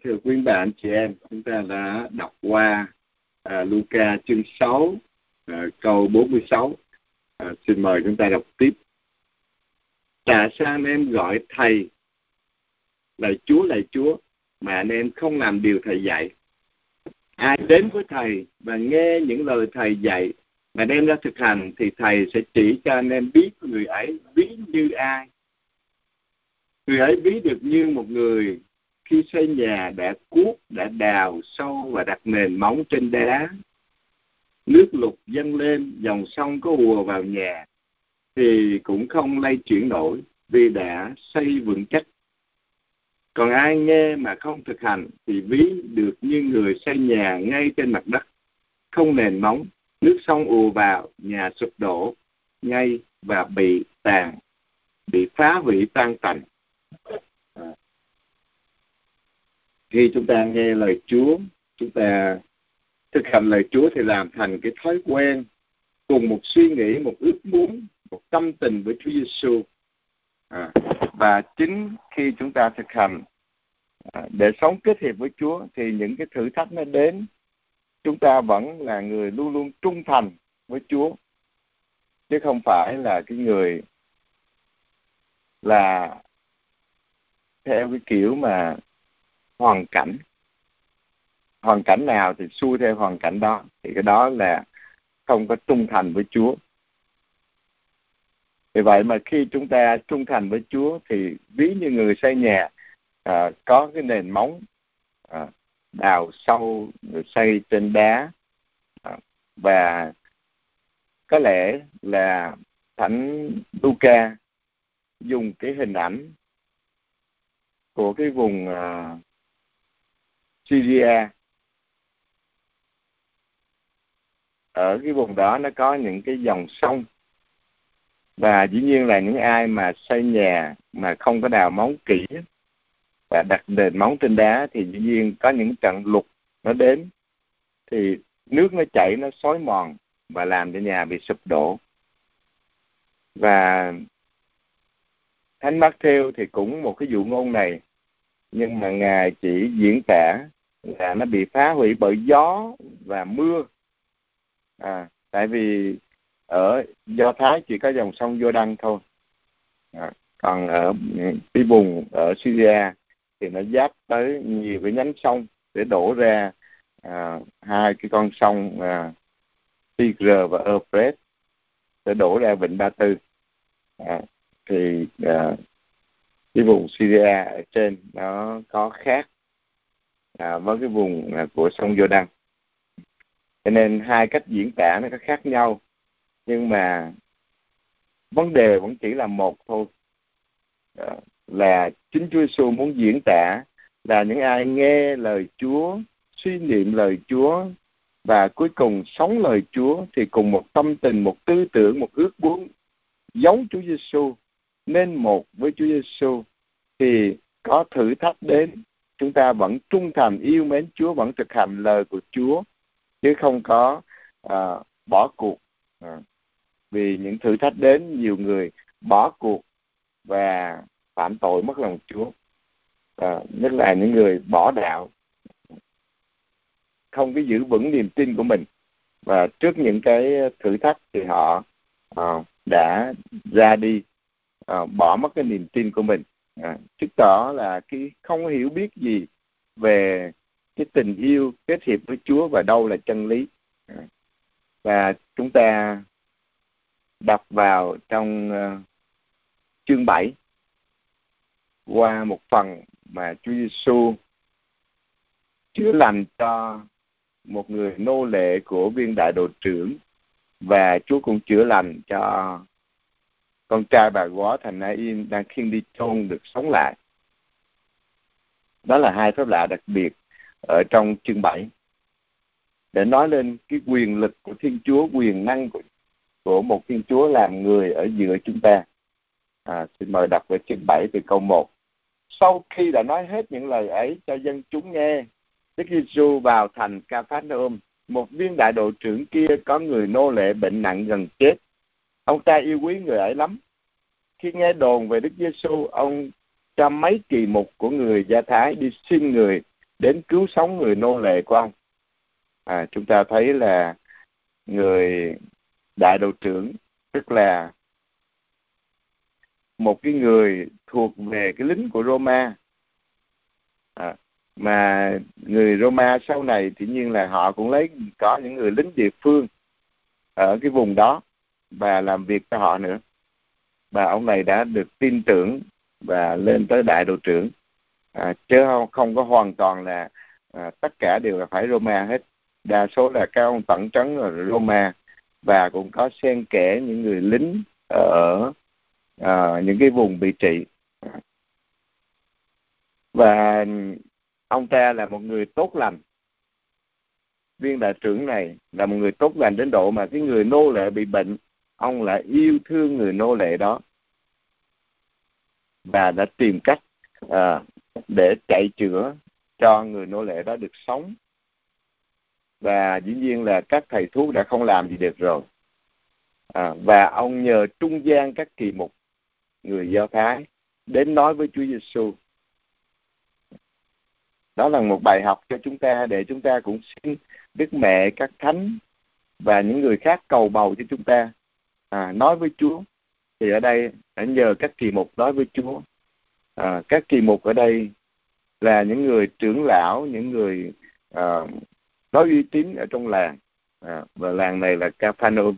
Thưa quý bạn chị em, chúng ta đã đọc qua Luca chương 6, câu 46. Xin mời chúng ta đọc tiếp. Tại sao anh em gọi thầy lạy Chúa mà anh em không làm điều thầy dạy? Ai đến với thầy và nghe những lời thầy dạy mà đem ra thực hành thì thầy sẽ chỉ cho anh em biết người ấy ví như ai. Người ấy ví được như một người khi xây nhà đã cuốc, đã đào sâu và đặt nền móng trên đá. Nước lụt dâng lên, dòng sông có ùa vào nhà thì cũng không lay chuyển nổi vì đã xây vững chắc. Còn ai nghe mà không thực hành thì ví được như người xây nhà ngay trên mặt đất, không nền móng, nước sông ùa vào, nhà sụp đổ ngay và bị phá hủy tan tành. Khi chúng ta nghe lời Chúa, chúng ta thực hành lời Chúa thì làm thành cái thói quen, cùng một suy nghĩ, một ước muốn, một tâm tình với Chúa Giêsu. Và chính khi chúng ta thực hành để sống kết hiệp với Chúa thì những cái thử thách nó đến, chúng ta vẫn là người luôn luôn trung thành với Chúa, chứ không phải là cái người là theo cái kiểu mà hoàn cảnh nào thì xuôi theo hoàn cảnh đó, thì cái đó là không có trung thành với Chúa. Vì vậy mà khi chúng ta trung thành với Chúa thì ví như người xây nhà có cái nền móng đào sâu rồi xây trên đá, và có lẽ là Thánh Luca dùng cái hình ảnh của cái vùng Syria. Ở cái vùng đó nó có những cái dòng sông, và dĩ nhiên là những ai mà xây nhà mà không có đào móng kỹ và đặt nền móng trên đá thì dĩ nhiên có những trận lụt nó đến, thì nước nó chảy, nó xói mòn và làm cho nhà bị sụp đổ. Và Thánh Mác-thêu thì cũng một cái dụ ngôn này, nhưng mà Ngài chỉ diễn tả là nó bị phá hủy bởi gió và mưa. Tại vì ở Do Thái chỉ có dòng sông Giô-đăng thôi, còn ở cái vùng ở Syria thì nó giáp tới nhiều cái nhánh sông để đổ ra hai cái con sông Tigre và Euphrates để đổ ra vịnh Ba Tư. Thì cái vùng Syria ở trên nó có khác với cái vùng của sông Giô-đăng, cho nên hai cách diễn tả nó có khác nhau, nhưng mà vấn đề vẫn chỉ là một thôi, là chính Chúa Giêsu muốn diễn tả là những ai nghe lời Chúa, suy niệm lời Chúa và cuối cùng sống lời Chúa thì cùng một tâm tình, một tư tưởng, một ước muốn giống Chúa Giêsu, nên một với Chúa Giêsu, thì có thử thách đến, chúng ta vẫn trung thành yêu mến Chúa, vẫn thực hành lời của Chúa, chứ không có bỏ cuộc. Vì những thử thách đến, nhiều người bỏ cuộc và phạm tội mất lòng Chúa, nhất là những người bỏ đạo, không có giữ vững niềm tin của mình, và trước những cái thử thách thì họ đã ra đi, bỏ mất cái niềm tin của mình, chứng tỏ là cái không hiểu biết gì về cái tình yêu kết hiệp với Chúa và đâu là chân lý. Và chúng ta đọc vào trong chương 7 qua một phần mà Chúa Giêsu chữa lành cho một người nô lệ của viên đại đội trưởng, và Chúa cũng chữa lành cho con trai bà góa thành Na-in đang khiêng đi chôn được sống lại. Đó là hai phép lạ đặc biệt ở trong chương 7 để nói lên cái quyền lực của Thiên Chúa, quyền năng của một Thiên Chúa làm người ở giữa chúng ta. Xin mời đọc về chương 7 từ câu 1. Sau khi đã nói hết những lời ấy cho dân chúng nghe, Đức Giêsu vào thành Ca-phát-na-ôm. Một viên đại đội trưởng kia có người nô lệ bệnh nặng gần chết. Ông ta yêu quý người ấy lắm. Khi nghe đồn về Đức Giêsu, ông cho mấy kỳ mục của người Do Thái đi xin người đến cứu sống người nô lệ của ông. Chúng ta thấy là người đại đội trưởng, tức là một cái người thuộc về cái lính của Roma, mà người Roma sau này tự nhiên là họ cũng lấy có những người lính địa phương ở cái vùng đó và làm việc cho họ nữa, và ông này đã được tin tưởng và lên tới đại đội trưởng, chứ không có hoàn toàn là tất cả đều là phải Roma hết. Đa số là các ông tận trấn ở Roma, và cũng có xen kẽ những người lính ở những cái vùng bị trị. Và ông ta là một người tốt lành. Viên đại trưởng này là một người tốt lành đến độ mà cái người nô lệ bị bệnh, ông lại yêu thương người nô lệ đó và đã tìm cách để chạy chữa cho người nô lệ đó được sống. Và dĩ nhiên là các thầy thuốc đã không làm gì được rồi. Và ông nhờ trung gian các kỳ mục người Do Thái đến nói với Chúa Giêsu. Đó là một bài học cho chúng ta, để chúng ta cũng xin Đức Mẹ, các thánh và những người khác cầu bầu cho chúng ta nói với Chúa. Thì ở đây đã nhờ các kỳ mục nói với Chúa. Các kỳ mục ở đây là những người trưởng lão, những người có uy tín ở trong làng, và làng này là Capernaum.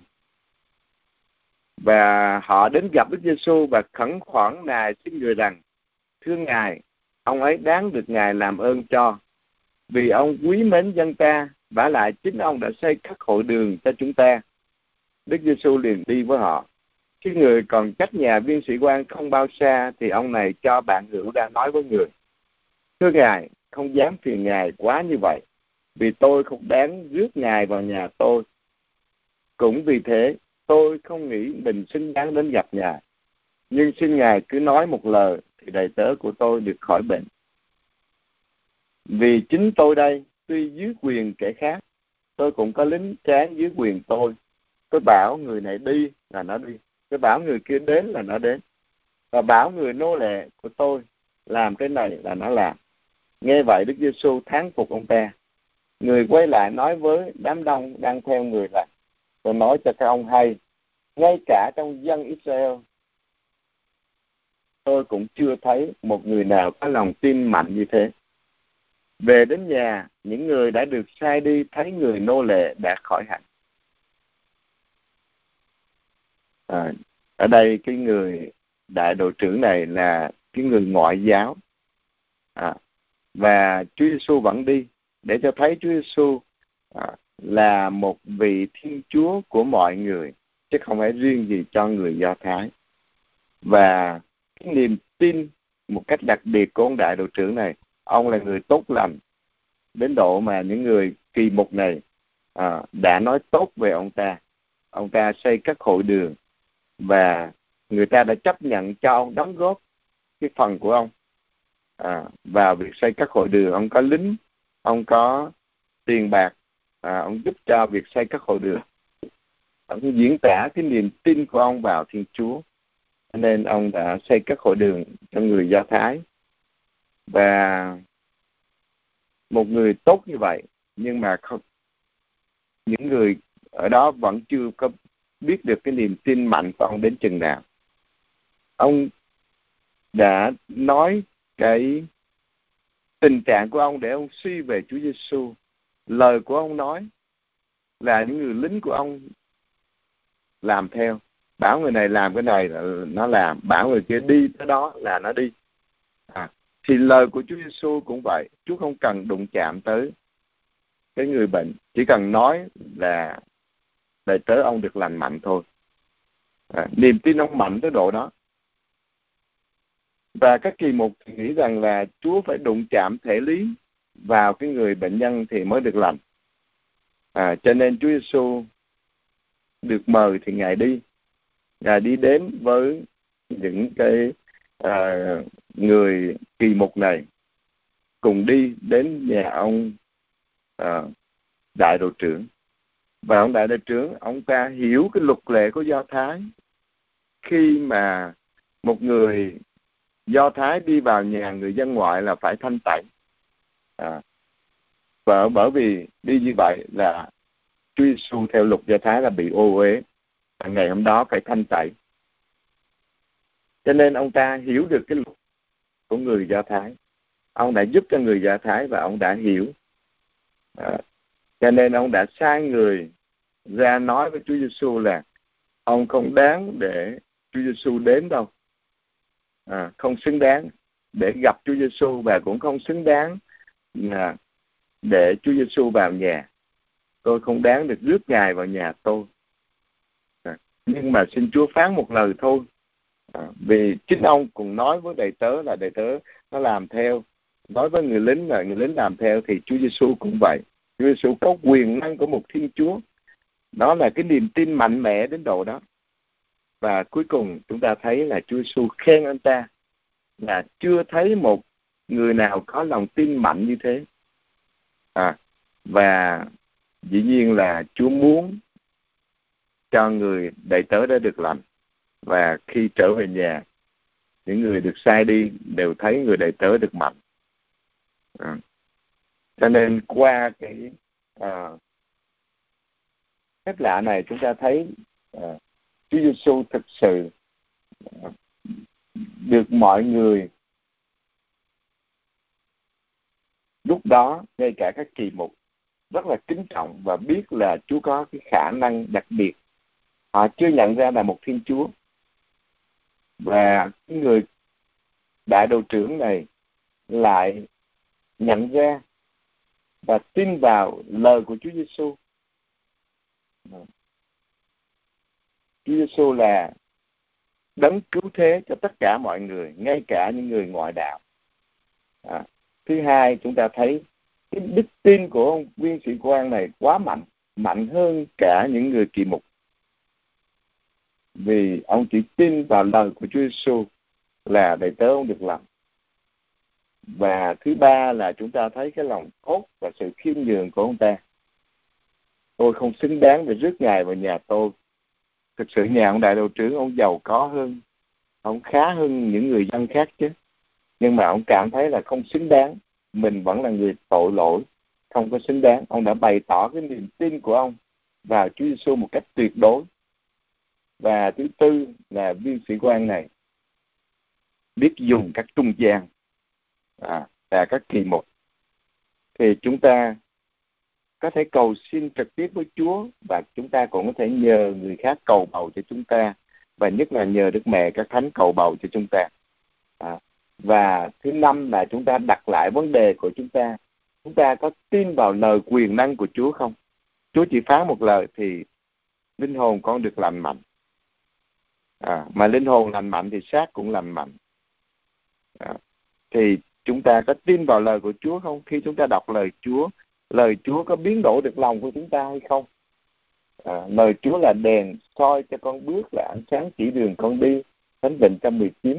Và họ đến gặp Đức Giêsu và khẩn khoản nài xin người rằng: thưa Ngài, ông ấy đáng được Ngài làm ơn cho, vì ông quý mến dân ta, vả lại chính ông đã xây các hội đường cho chúng ta. Đức Giêsu liền đi với họ. Khi người còn cách nhà viên sĩ quan không bao xa, thì ông này cho bạn hữu ra nói với người: thưa Ngài, không dám phiền Ngài quá như vậy, vì tôi không đáng rước Ngài vào nhà tôi. Cũng vì thế, tôi không nghĩ mình xứng đáng đến gặp Ngài. Nhưng xin Ngài cứ nói một lời, thì đầy tớ của tôi được khỏi bệnh. Vì chính tôi đây, tuy dưới quyền kẻ khác, tôi cũng có lính tráng dưới quyền tôi. Tôi bảo người này đi là nó đi, tôi bảo người kia đến là nó đến, và bảo người nô lệ của tôi làm cái này là nó làm. Nghe vậy, Đức Giêsu thán phục ông ta. Người quay lại nói với đám đông đang theo người là: tôi nói cho các ông hay, ngay cả trong dân Israel, tôi cũng chưa thấy một người nào có lòng tin mạnh như thế. Về đến nhà, những người đã được sai đi thấy người nô lệ đã khỏi hẳn. Ở đây cái người đại đội trưởng này là cái người ngoại giáo, và Chúa Giêsu vẫn đi để cho thấy Chúa Giêsu là một vị Thiên Chúa của mọi người, chứ không phải riêng gì cho người Do Thái. Và cái niềm tin một cách đặc biệt của ông đại đội trưởng này, ông là người tốt lành đến độ mà những người kỳ mục này đã nói tốt về ông ta. Ông ta xây các hội đường, và người ta đã chấp nhận cho ông đóng góp cái phần của ông vào việc xây các hội đường. Ông có lính, ông có tiền bạc, ông giúp cho việc xây các hội đường. Ông diễn tả cái niềm tin của ông vào Thiên Chúa, nên ông đã xây các hội đường cho người Do Thái. Và một người tốt như vậy, nhưng mà không, những người ở đó vẫn chưa có biết được cái niềm tin mạnh của ông đến chừng nào. Ông đã nói cái tình trạng của ông để ông suy về Chúa Giêsu. Lời của ông nói là những người lính của ông làm theo. Bảo người này làm cái này là nó làm, bảo người kia đi tới đó là nó đi. Thì lời của Chúa Giêsu cũng vậy. Chúa không cần đụng chạm tới cái người bệnh, chỉ cần nói là đầy tớ ông được lành mạnh thôi. Niềm tin ông mạnh tới độ đó. Và các kỳ mục thì nghĩ rằng là Chúa phải đụng chạm thể lý vào cái người bệnh nhân thì mới được lành. Cho nên Chúa Giêsu được mời thì Ngài đi. Ngài đi đến với những cái người kỳ mục này, cùng đi đến nhà ông đại đội trưởng. Và ông đại đội trưởng, ông ta hiểu cái luật lệ của Do Thái. Khi mà một người Do Thái đi vào nhà người dân ngoại là phải thanh tẩy. Và bởi vì đi như vậy là Chúa Giêsu theo luật Do Thái là bị ô uế, và ngày hôm đó phải thanh tẩy. Cho nên ông ta hiểu được cái luật của người Do Thái. Ông đã giúp cho người Do Thái và ông đã hiểu. Cho nên ông đã sai người ra nói với Chúa Giêsu là ông không đáng để Chúa Giêsu đến đâu. Không xứng đáng để gặp Chúa Giêsu, và cũng không xứng đáng để Chúa Giêsu vào nhà. Tôi không đáng được rước Ngài vào nhà tôi. Nhưng mà xin Chúa phán một lời thôi. Vì chính ông cũng nói với đầy tớ là đầy tớ nó làm theo. Nói với người lính là người lính làm theo, thì Chúa Giêsu cũng vậy. Chúa Giêsu có quyền năng của một Thiên Chúa. Đó là cái niềm tin mạnh mẽ đến độ đó. Và cuối cùng chúng ta thấy là Chúa Giêsu khen anh ta là chưa thấy một người nào có lòng tin mạnh như thế. Và dĩ nhiên là Chúa muốn cho người đầy tớ đã được lành. Và khi trở về nhà, những người được sai đi đều thấy người đầy tớ được mạnh. Cho nên qua cái phép lạ này chúng ta thấy Chúa Giêsu thực sự được mọi người lúc đó, ngay cả các kỳ mục, rất là kính trọng và biết là Chúa có cái khả năng đặc biệt. Họ chưa nhận ra là một Thiên Chúa. Và người đại đội trưởng này lại nhận ra và tin vào lời của Chúa Giêsu. Chúa Giêsu là đấng cứu thế cho tất cả mọi người, ngay cả những người ngoại đạo. Thứ hai, chúng ta thấy cái đức tin của ông viên sĩ quan này quá mạnh, mạnh hơn cả những người kỳ mục. Vì ông chỉ tin vào lời của Chúa Giêsu là đầy tớ ông được làm. Và thứ ba là chúng ta thấy cái lòng tốt và sự khiêm nhường của ông ta. Tôi không xứng đáng để rước Ngài vào nhà tôi. Thực sự nhà ông đại đội trưởng, ông giàu có hơn, ông khá hơn những người dân khác chứ. Nhưng mà ông cảm thấy là không xứng đáng. Mình vẫn là người tội lỗi, không có xứng đáng. Ông đã bày tỏ cái niềm tin của ông vào Chúa Giêsu một cách tuyệt đối. Và thứ tư là viên sĩ quan này biết dùng các trung gian và các kỳ mục. Thì chúng ta có thể cầu xin trực tiếp với Chúa, và chúng ta cũng có thể nhờ người khác cầu bầu cho chúng ta, và nhất là nhờ Đức Mẹ các Thánh cầu bầu cho chúng ta. Và thứ năm là chúng ta đặt lại vấn đề của chúng ta. Chúng ta có tin vào lời quyền năng của Chúa không? Chúa chỉ phán một lời thì linh hồn con được lành mạnh. Mà linh hồn lành mạnh thì xác cũng lành mạnh. Thì chúng ta có tin vào lời của Chúa không? Khi chúng ta đọc lời Chúa có biến đổi được lòng của chúng ta hay không? Lời Chúa là đèn soi cho con bước, là ánh sáng chỉ đường con đi. Thánh Vịnh 119.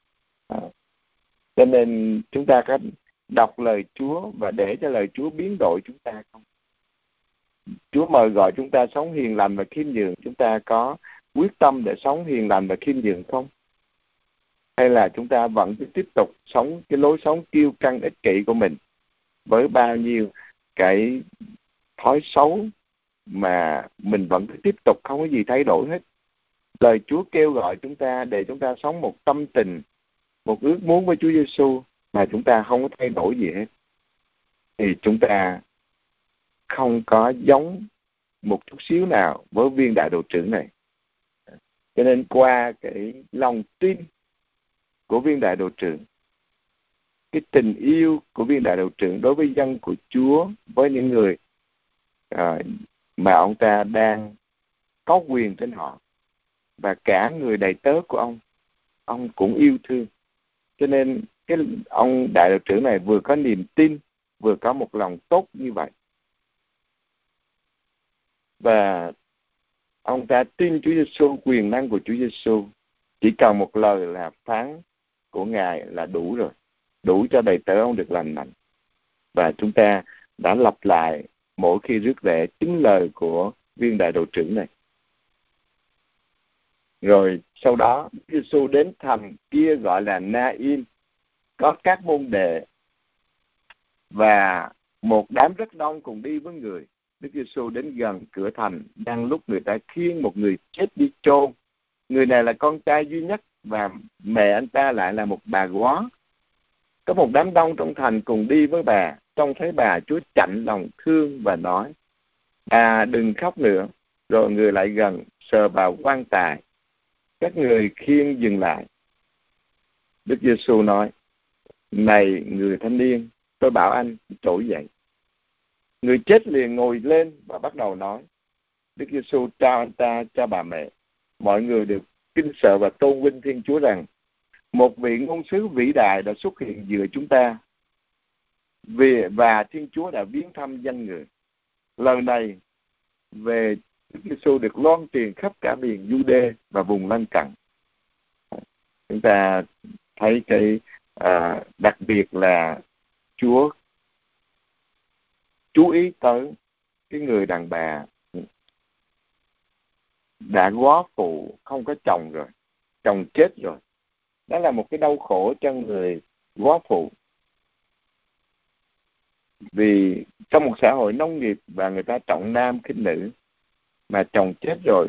Cho nên chúng ta có đọc lời Chúa và để cho lời Chúa biến đổi chúng ta không? Chúa mời gọi chúng ta sống hiền lành và khiêm nhường. Chúng ta có quyết tâm để sống hiền lành và khiêm nhường không? Hay là chúng ta vẫn cứ tiếp tục sống cái lối sống kiêu căng ích kỷ của mình với bao nhiêu cái thói xấu mà mình vẫn cứ tiếp tục không có gì thay đổi hết? Lời Chúa kêu gọi chúng ta để chúng ta sống một tâm tình, một ước muốn với Chúa Giêsu mà chúng ta không có thay đổi gì hết, thì chúng ta không có giống một chút xíu nào với viên đại đội trưởng này. Cho nên qua cái lòng tin của viên đại đội trưởng, cái tình yêu của viên đại đội trưởng đối với dân của Chúa, với những người mà ông ta đang có quyền trên họ, và cả người đầy tớ của ông cũng yêu thương. Cho nên cái ông đại đội trưởng này vừa có niềm tin, vừa có một lòng tốt như vậy. Và ông ta tin Chúa Giêsu, quyền năng của Chúa Giêsu. Chỉ cần một lời là phán của Ngài là đủ rồi, đủ cho đầy tớ ông được lành mạnh. Và chúng ta đã lặp lại mỗi khi rước lễ chính lời của viên đại đội trưởng này. Rồi sau đó Chúa Giêsu đến thành kia gọi là Na-in, có các môn đệ, và một đám rất đông cùng đi với người. Đức Giêsu đến gần cửa thành, đang lúc người ta khiêng một người chết đi chôn. Người này là con trai duy nhất và mẹ anh ta lại là một bà góa. Có một đám đông trong thành cùng đi với bà. Trông thấy bà, Chúa chạnh lòng thương và nói: bà đừng khóc nữa. Rồi người lại gần sờ vào quan tài. Các người khiêng dừng lại. Đức Giêsu nói: này người thanh niên, tôi bảo anh trỗi dậy. Người chết liền ngồi lên và bắt đầu nói. Đức Giêsu trao anh ta cho bà mẹ. Mọi người đều kinh sợ và tôn vinh Thiên Chúa rằng một vị ngôn sứ vĩ đại đã xuất hiện giữa chúng ta, và Thiên Chúa đã viếng thăm danh người. Lời này về Đức Giêsu được loan truyền khắp cả miền Giu-đê và vùng lân cận. Chúng ta thấy cái đặc biệt là Chúa chú ý tới cái người đàn bà đã góa phụ, không có chồng rồi, chồng chết rồi. Đó là một cái đau khổ cho người góa phụ. Vì trong một xã hội nông nghiệp và người ta trọng nam khinh nữ, mà chồng chết rồi,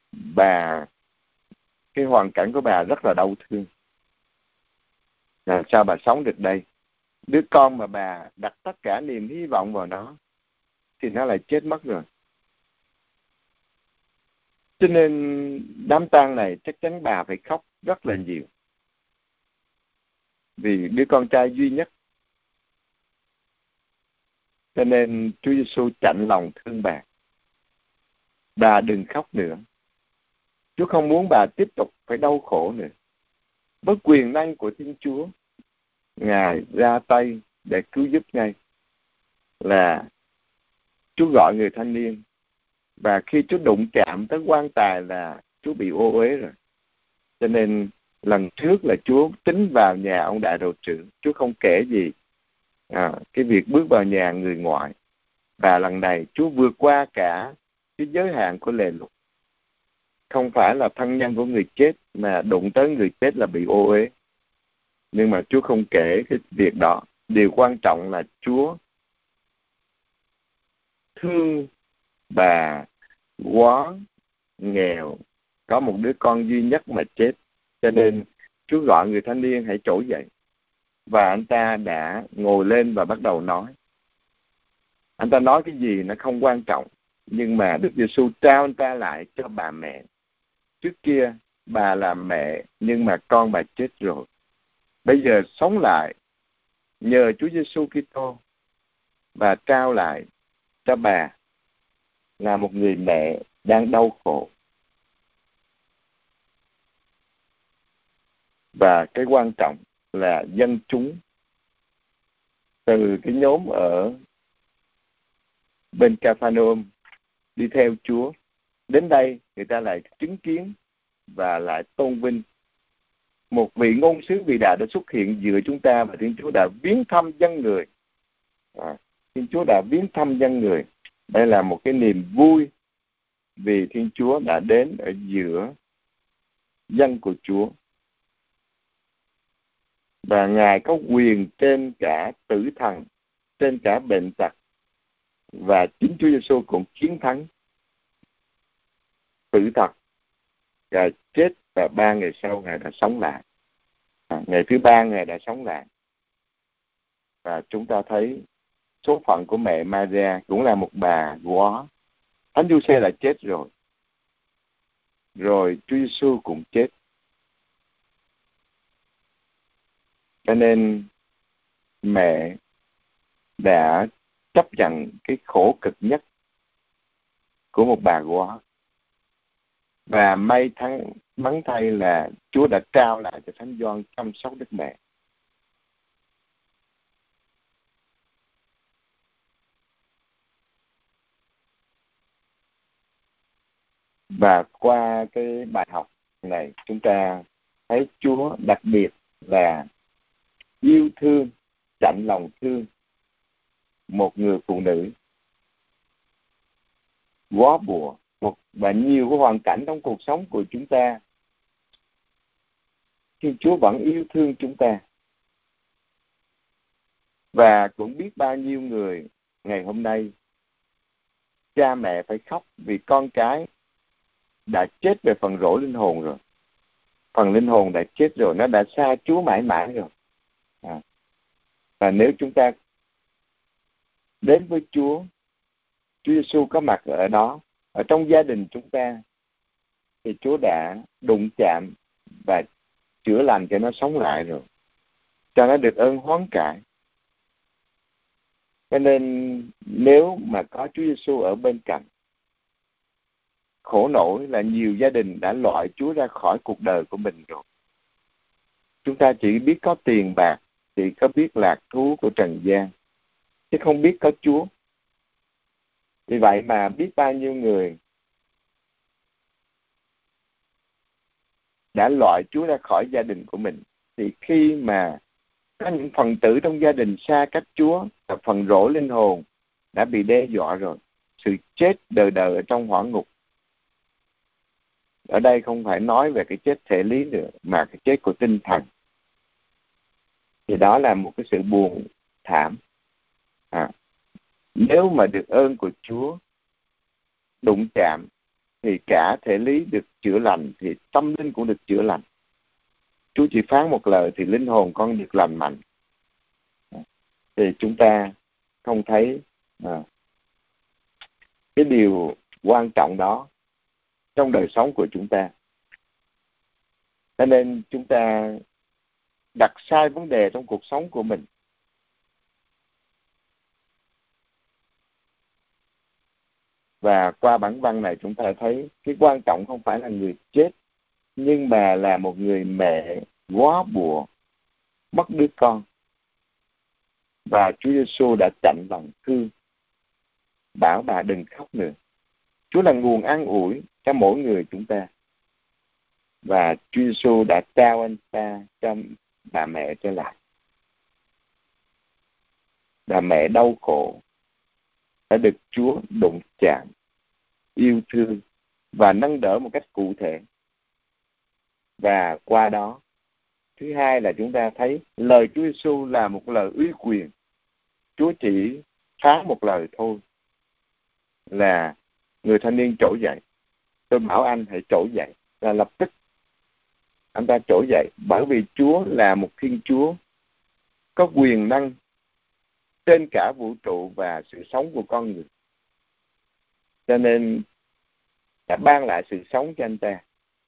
cái hoàn cảnh của bà rất là đau thương. Làm sao bà sống được đây? Đứa con mà bà đặt tất cả niềm hy vọng vào nó thì nó lại chết mất rồi. Cho nên đám tang này chắc chắn bà phải khóc rất là nhiều. Vì đứa con trai duy nhất. Cho nên Chúa Giêsu chạnh lòng thương bà. Bà đừng khóc nữa. Chúa không muốn bà tiếp tục phải đau khổ nữa. Với quyền năng của Thiên Chúa, Ngài ra tay để cứu giúp ngay. Là Chúa gọi người thanh niên. Và khi Chúa đụng chạm tới quan tài là Chúa bị ô uế rồi. Cho nên lần trước là Chúa tính vào nhà ông đại đội trưởng. Chúa không kể gì cái việc bước vào nhà người ngoại. Và lần này Chúa vượt qua cả cái giới hạn của lề luật. Không phải là thân nhân của người chết, mà đụng tới người chết là bị ô uế. Nhưng mà Chúa không kể cái việc đó. Điều quan trọng là Chúa thương bà quá nghèo, có một đứa con duy nhất mà chết. Cho nên Chúa gọi người thanh niên hãy trỗi dậy. Và anh ta đã ngồi lên và bắt đầu nói. Anh ta nói cái gì nó không quan trọng, nhưng mà Đức Giêsu trao anh ta lại cho bà mẹ. Trước kia bà là mẹ, nhưng mà con bà chết rồi. Bây giờ sống lại nhờ Chúa Giêsu Kitô, và trao lại cho bà là một người mẹ đang đau khổ. Và cái quan trọng là dân chúng từ cái nhóm ở bên Ca-pha-nôm đi theo Chúa, đến đây người ta lại chứng kiến và lại tôn vinh một vị ngôn sứ vĩ đại đã xuất hiện giữa chúng ta, và Thiên Chúa đã viếng thăm dân người. Thiên Chúa đã viếng thăm dân người. Đây là một cái niềm vui vì Thiên Chúa đã đến ở giữa dân của Chúa. Và Ngài có quyền trên cả tử thần, trên cả bệnh tật. Và chính Chúa Giêsu cũng chiến thắng tử tật. Ngài chết và 3 ngày sau Ngài đã sống lại. Ngày thứ 3 Ngài đã sống lại. Và chúng ta thấy số phận của mẹ Maria cũng là một bà góa. Thánh Giuse đã chết rồi. Rồi Chúa Giêsu cũng chết. Cho nên mẹ đã chấp nhận cái khổ cực nhất của một bà góa. Và mắn thay là Chúa đã trao lại cho Thánh Gioan chăm sóc Đức Mẹ. Và qua cái bài học này, chúng ta thấy Chúa đặc biệt là yêu thương, chạnh lòng thương một người phụ nữ góa bùa, và nhiều cái hoàn cảnh trong cuộc sống của chúng ta, thì Chúa vẫn yêu thương chúng ta. Và cũng biết bao nhiêu người ngày hôm nay cha mẹ phải khóc vì con cái đã chết về phần rỗi linh hồn rồi. Phần linh hồn đã chết rồi, nó đã xa Chúa mãi mãi rồi. Và nếu chúng ta đến với Chúa Giêsu có mặt ở đó, ở trong gia đình chúng ta, thì Chúa đã đụng chạm và chữa lành cho nó sống lại rồi, cho nó được ơn hoán cải. Cho nên nếu mà có Chúa Giêsu ở bên cạnh, khổ nổi là nhiều gia đình đã loại Chúa ra khỏi cuộc đời của mình rồi. Chúng ta chỉ biết có tiền bạc, chỉ có biết lạc thú của trần gian, chứ không biết có Chúa. Vì vậy mà biết bao nhiêu người đã loại Chúa ra khỏi gia đình của mình. Thì khi mà có những phần tử trong gia đình xa cách Chúa, là phần rỗi linh hồn đã bị đe dọa rồi. Sự chết đời đời ở trong hỏa ngục. Ở đây không phải nói về cái chết thể lý nữa, mà cái chết của tinh thần. Thì đó là một cái sự buồn thảm. Nếu mà được ơn của Chúa đụng chạm, thì cả thể lý được chữa lành, thì tâm linh cũng được chữa lành. Chúa chỉ phán một lời thì linh hồn con được lành mạnh. Thì chúng ta không thấy cái điều quan trọng đó trong đời sống của chúng ta. Cho nên chúng ta đặt sai vấn đề trong cuộc sống của mình. Và qua bản văn này chúng ta thấy cái quan trọng không phải là người chết, nhưng mà là một người mẹ quá bùa, mất đứa con. Và Chúa Giêsu đã chạnh lòng thương, bảo bà đừng khóc nữa. Chúa là nguồn an ủi cho mỗi người chúng ta. Và Chúa Giêsu đã trao anh ta cho bà mẹ trở lại. Bà mẹ đau khổ đã được Chúa đụng chạm, yêu thương và nâng đỡ một cách cụ thể. Và qua đó, thứ hai là chúng ta thấy lời Chúa Giêsu là một lời uy quyền. Chúa chỉ phán một lời thôi là người thanh niên trỗi dậy. Tôi bảo anh hãy trỗi dậy, là lập tức anh ta trỗi dậy. Bởi vì Chúa là một Thiên Chúa có quyền năng trên cả vũ trụ và sự sống của con người. Cho nên đã ban lại sự sống cho anh ta.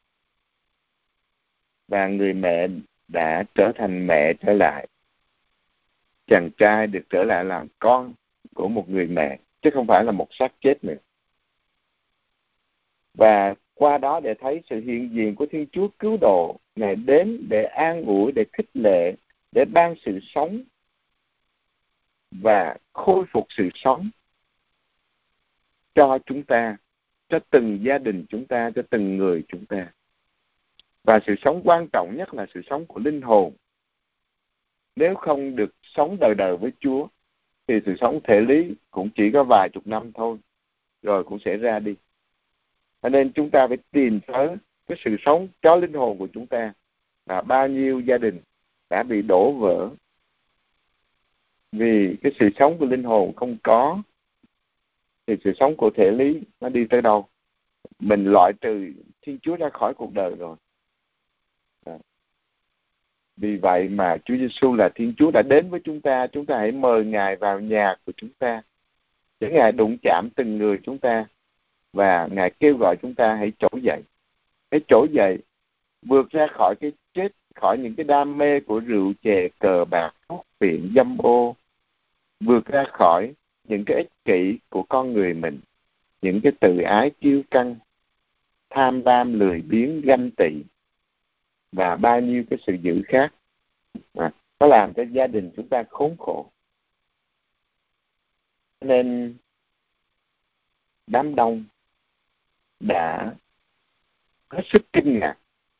Và người mẹ đã trở thành mẹ trở lại. Chàng trai được trở lại làm con của một người mẹ, chứ không phải là một xác chết nữa. Và qua đó để thấy sự hiện diện của Thiên Chúa cứu độ. Ngài đến để an ủi, để khích lệ, để ban sự sống và khôi phục sự sống cho chúng ta, cho từng gia đình chúng ta, cho từng người chúng ta. Và sự sống quan trọng nhất là sự sống của linh hồn. Nếu không được sống đời đời với Chúa, thì sự sống thể lý cũng chỉ có vài chục năm thôi, rồi cũng sẽ ra đi. Cho nên chúng ta phải tìm tới cái sự sống cho linh hồn của chúng ta. Và bao nhiêu gia đình đã bị đổ vỡ vì cái sự sống của linh hồn không có, thì sự sống của thể lý nó đi tới đâu? Mình loại trừ Thiên Chúa ra khỏi cuộc đời rồi. Vì vậy mà Chúa Giêsu là Thiên Chúa đã đến với chúng ta hãy mời Ngài vào nhà của chúng ta, để Ngài đụng chạm từng người chúng ta, và Ngài kêu gọi chúng ta hãy trỗi dậy. Hãy trỗi dậy, vượt ra khỏi cái chết, khỏi những cái đam mê của rượu chè, cờ bạc, thuốc phiện, dâm ô, vượt ra khỏi những cái ích kỷ của con người mình, những cái tự ái kiêu căng, tham lam, lười biếng, ganh tị và bao nhiêu cái sự dữ khác nó làm cho gia đình chúng ta khốn khổ. Nên đám đông đã hết sức kinh ngạc.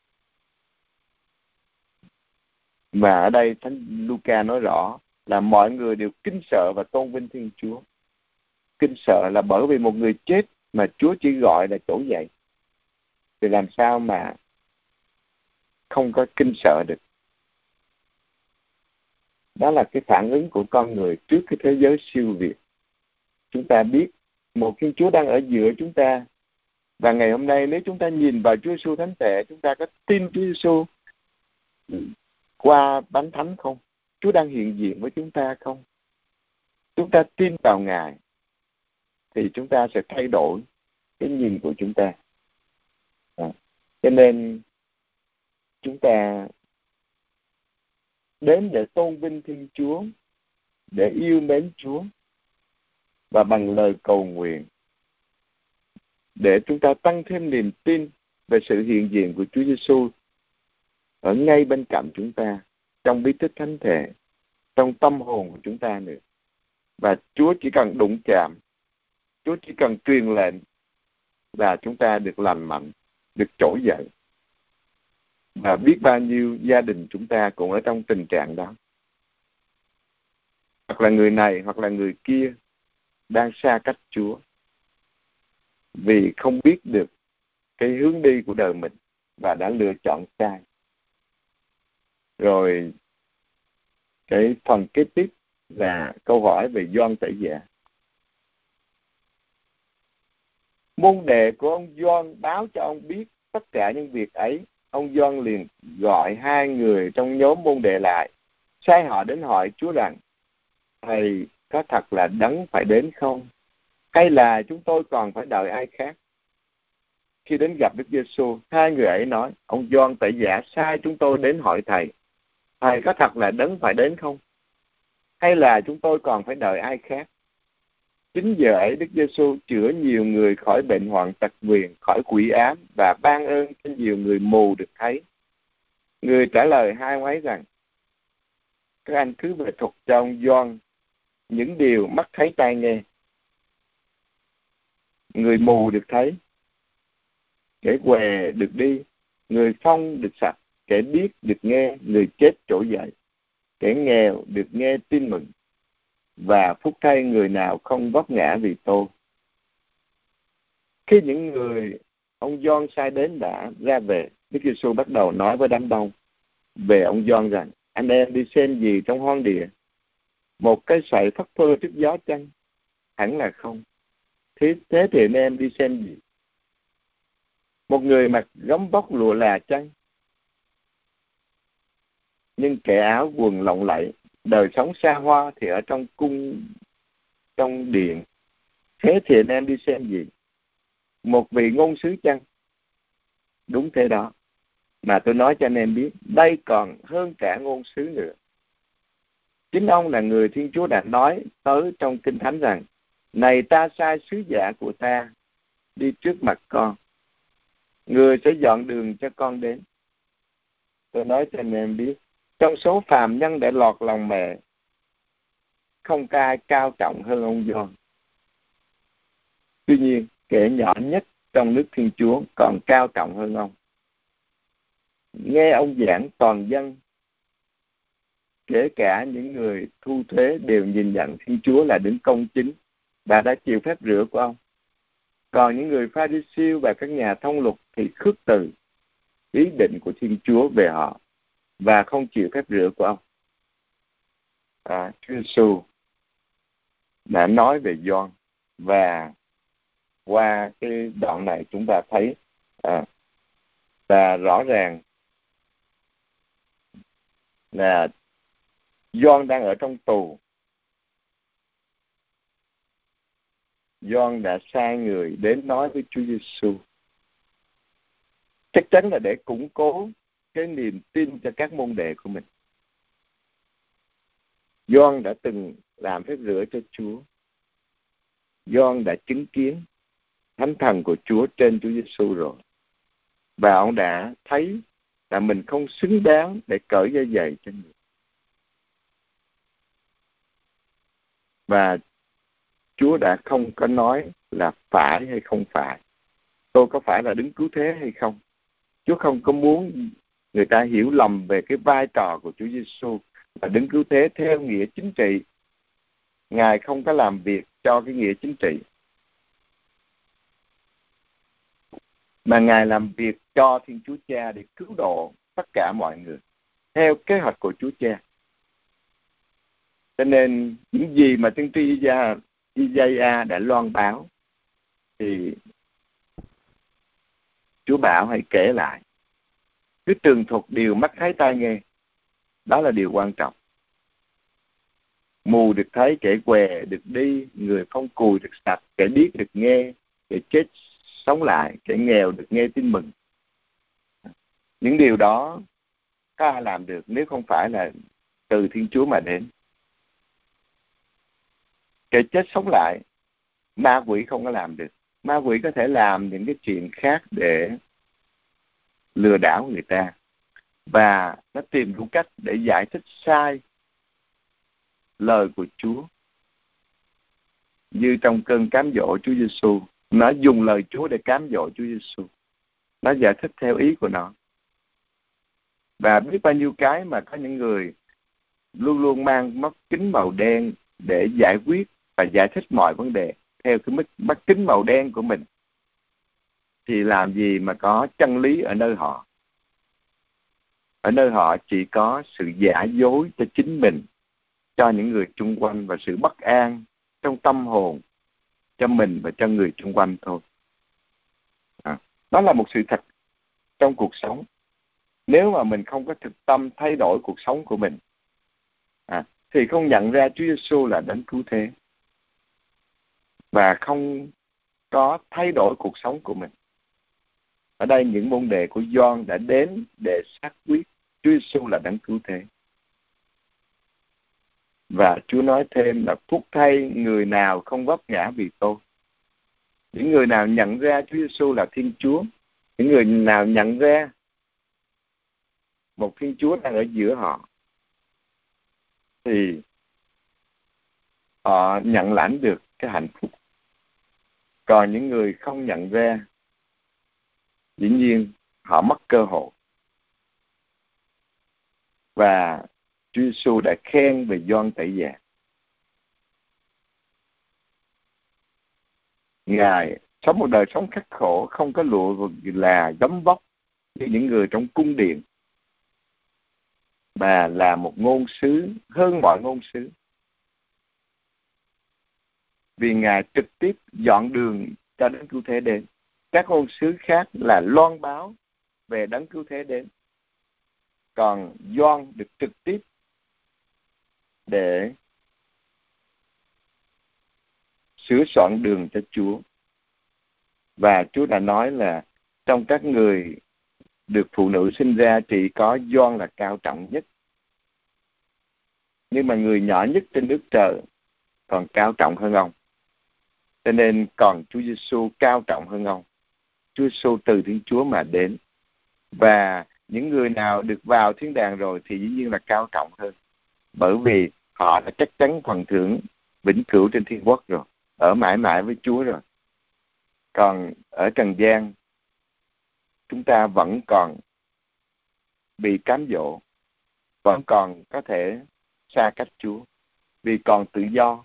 Và ở đây Thánh Luca nói rõ là mọi người đều kinh sợ và tôn vinh Thiên Chúa. Kinh sợ là bởi vì một người chết mà Chúa chỉ gọi là trỗi dậy. Thì làm sao mà không có kinh sợ được? Đó là cái phản ứng của con người trước cái thế giới siêu việt. chúng ta biết một Thiên Chúa đang ở giữa chúng ta. Và ngày hôm nay nếu chúng ta nhìn vào Chúa Giêsu thánh thể, chúng ta có tin Chúa Giêsu qua bánh thánh không? Chúa đang hiện diện với chúng ta không? Chúng ta tin vào Ngài thì chúng ta sẽ thay đổi cái nhìn của chúng ta. Cho nên chúng ta đến để tôn vinh Thiên Chúa, để yêu mến Chúa, và bằng lời cầu nguyện để chúng ta tăng thêm niềm tin về sự hiện diện của Chúa Giêsu ở ngay bên cạnh chúng ta, trong bí tích thánh thể, trong tâm hồn của chúng ta nữa. Và Chúa chỉ cần đụng chạm, Chúa chỉ cần truyền lệnh là chúng ta được lành mạnh, được trỗi dậy. Và biết bao nhiêu gia đình chúng ta cũng ở trong tình trạng đó. Hoặc là người này, hoặc là người kia đang xa cách Chúa vì không biết được cái hướng đi của đời mình và đã lựa chọn sai. Rồi cái phần kế tiếp là câu hỏi về Gioan Tẩy Giả. Môn đệ của ông Gioan báo cho ông biết tất cả những việc ấy. Ông Gioan liền gọi 2 người trong nhóm môn đệ lại, sai họ đến hỏi Chúa rằng: Thầy có thật là Đấng phải đến không? Hay là chúng tôi còn phải đợi ai khác? Khi đến gặp Đức Giêsu, 2 người ấy nói: Ông Gioan Tẩy Giả sai chúng tôi đến hỏi Thầy: Thầy có thật là Đấng phải đến không? Hay là chúng tôi còn phải đợi ai khác? Chính giờ ấy Đức Giêsu chữa nhiều người khỏi bệnh hoạn tật nguyền, khỏi quỷ ám, và ban ơn cho nhiều người mù được thấy. Người trả lời 2 ông ấy rằng: Các anh cứ về thuật cho ông Gioan những điều mắt thấy tai nghe. Người mù được thấy, kẻ què được đi, người phong được sạch, kẻ điếc được nghe, người chết trỗi dậy, kẻ nghèo được nghe tin mừng, và phúc thay người nào không vấp ngã vì tôi. Khi những người ông Gioan sai đến đã ra về, Đức Giêsu bắt đầu nói với đám đông về ông Gioan rằng: Anh em đi xem gì trong hoang địa? Một cây sậy phất phơ trước gió chăng? Hẳn là không. Thế thì anh em đi xem gì? Một người mặc gấm vóc lụa là chăng? Nhưng kẻ áo quần lộng lẫy, đời sống xa hoa thì ở trong cung, trong điện. Thế thì anh em đi xem gì? Một vị ngôn sứ chăng? Đúng thế đó. Mà tôi nói cho anh em biết, đây còn hơn cả ngôn sứ nữa. Chính ông là người Thiên Chúa đã nói tới trong Kinh Thánh rằng: Này ta sai sứ giả của ta đi trước mặt con, người sẽ dọn đường cho con đến. Tôi nói cho anh em biết, trong số phàm nhân để lọt lòng mẹ, không có ai cao trọng hơn ông Gioan. Tuy nhiên, kẻ nhỏ nhất trong nước Thiên Chúa còn cao trọng hơn ông. Nghe ông giảng toàn dân, kể cả những người thu thuế đều nhìn nhận Thiên Chúa là đứng công chính và đã chịu phép rửa của ông. Còn những người Pha-ri-siêu và các nhà thông luật thì khước từ ý định của Thiên Chúa về họ và không chịu phép rửa của ông. Chúa Giêsu đã nói về Gioan, và qua cái đoạn này chúng ta thấy và rõ ràng là Gioan đang ở trong tù. Gioan đã sai người đến nói với Chúa Giêsu, chắc chắn là để củng cố cái niềm tin cho các môn đệ của mình. Gioan đã từng làm phép rửa cho Chúa. Gioan đã chứng kiến thánh thần của Chúa trên Chúa Giêsu rồi, và ông đã thấy là mình không xứng đáng để cởi dây giày cho người. Và Chúa đã không có nói là phải hay không phải, tôi có phải là đứng cứu thế hay không. Chúa không có muốn người ta hiểu lầm về cái vai trò của Chúa Giêsu là đứng cứu thế theo nghĩa chính trị. Ngài không có làm việc cho cái nghĩa chính trị, mà Ngài làm việc cho Thiên Chúa Cha để cứu độ tất cả mọi người theo kế hoạch của Chúa Cha. Cho nên những gì mà tiên tri Gia Isaiah đã loan báo, thì Chúa bảo hãy kể lại. Cứ tường thuật điều mắt thấy tai nghe. Đó là điều quan trọng. Mù được thấy, kẻ què được đi, người phong cùi được sạch, kẻ điếc được nghe, kẻ chết sống lại, kẻ nghèo được nghe tin mừng. Những điều đó có ai làm được nếu không phải là từ Thiên Chúa mà đến. Kẻ chết sống lại, ma quỷ không có làm được. Ma quỷ có thể làm những cái chuyện khác để lừa đảo người ta, và nó tìm đủ cách để giải thích sai lời của Chúa. Như trong cơn cám dỗ Chúa Giêsu, nó dùng lời Chúa để cám dỗ Chúa Giêsu. Nó giải thích theo ý của nó. Và biết bao nhiêu cái mà có những người luôn luôn mang mắt kính màu đen để giải quyết và giải thích mọi vấn đề theo cái mắt kính màu đen của mình, thì làm gì mà có chân lý ở nơi họ. Ở nơi họ chỉ có sự giả dối cho chính mình, cho những người chung quanh, và sự bất an trong tâm hồn cho mình và cho người chung quanh thôi. Đó là một sự thật trong cuộc sống. Nếu mà mình không có thực tâm thay đổi cuộc sống của mình, thì không nhận ra Chúa Giêsu là đấng cứu thế, và không có thay đổi cuộc sống của mình. Ở đây những môn đệ của Gioan đã đến để xác quyết Chúa Giêsu là đấng cứu thế. Và Chúa nói thêm là phúc thay người nào không vấp ngã vì tôi. Những người nào nhận ra Chúa Giêsu là Thiên Chúa, những người nào nhận ra một Thiên Chúa đang ở giữa họ, thì họ nhận lãnh được cái hạnh phúc. Còn những người không nhận ra, dĩ nhiên họ mất cơ hội. Và Chúa Giêsu đã khen về Gioan Tẩy Giả. Ngài sống một đời sống khắc khổ, không có lụa là gấm vóc như những người trong cung điện, mà là một ngôn sứ hơn mọi ngôn sứ. Vì Ngài trực tiếp dọn đường cho đấng cứu thế đến. Các ngôn sứ khác là loan báo về đấng cứu thế đến. Còn Gioan được trực tiếp để sửa soạn đường cho Chúa. Và Chúa đã nói là trong các người được phụ nữ sinh ra chỉ có Gioan là cao trọng nhất. Nhưng mà người nhỏ nhất trên nước trời còn cao trọng hơn ông. Cho nên còn Chúa Giêsu cao trọng hơn ông. Chúa Giêsu từ Thiên Chúa mà đến. Và những người nào được vào thiên đàng rồi thì dĩ nhiên là cao trọng hơn. Bởi vì họ đã chắc chắn phần thưởng vĩnh cửu trên thiên quốc rồi, ở mãi mãi với Chúa rồi. Còn ở trần gian, chúng ta vẫn còn bị cám dỗ, vẫn còn có thể xa cách Chúa, vì còn tự do.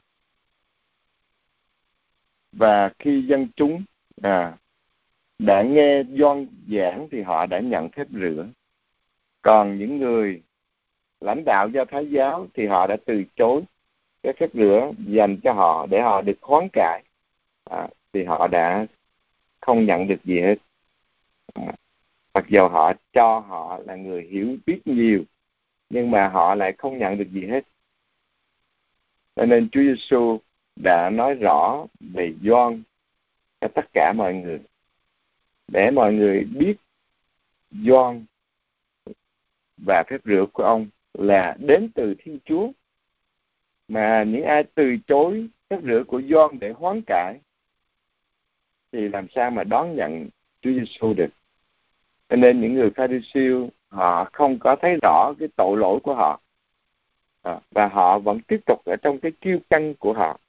Và khi dân chúng đã nghe Gioan giảng thì họ đã nhận phép rửa. Còn những người lãnh đạo Do Thái giáo thì họ đã từ chối cái phép rửa dành cho họ để họ được hoán cải. Thì họ đã không nhận được gì hết. Mặc dù họ cho họ là người hiểu biết nhiều, nhưng mà họ lại không nhận được gì hết. Cho nên Chúa Giêsu đã nói rõ về Gioan cho tất cả mọi người, để mọi người biết Gioan và phép rửa của ông là đến từ Thiên Chúa. Mà những ai từ chối phép rửa của Gioan để hoán cải thì làm sao mà đón nhận Chúa Giêsu được. Cho nên những người Pha-ri-siêu họ không có thấy rõ cái tội lỗi của họ, và họ vẫn tiếp tục ở trong cái kiêu căng của họ,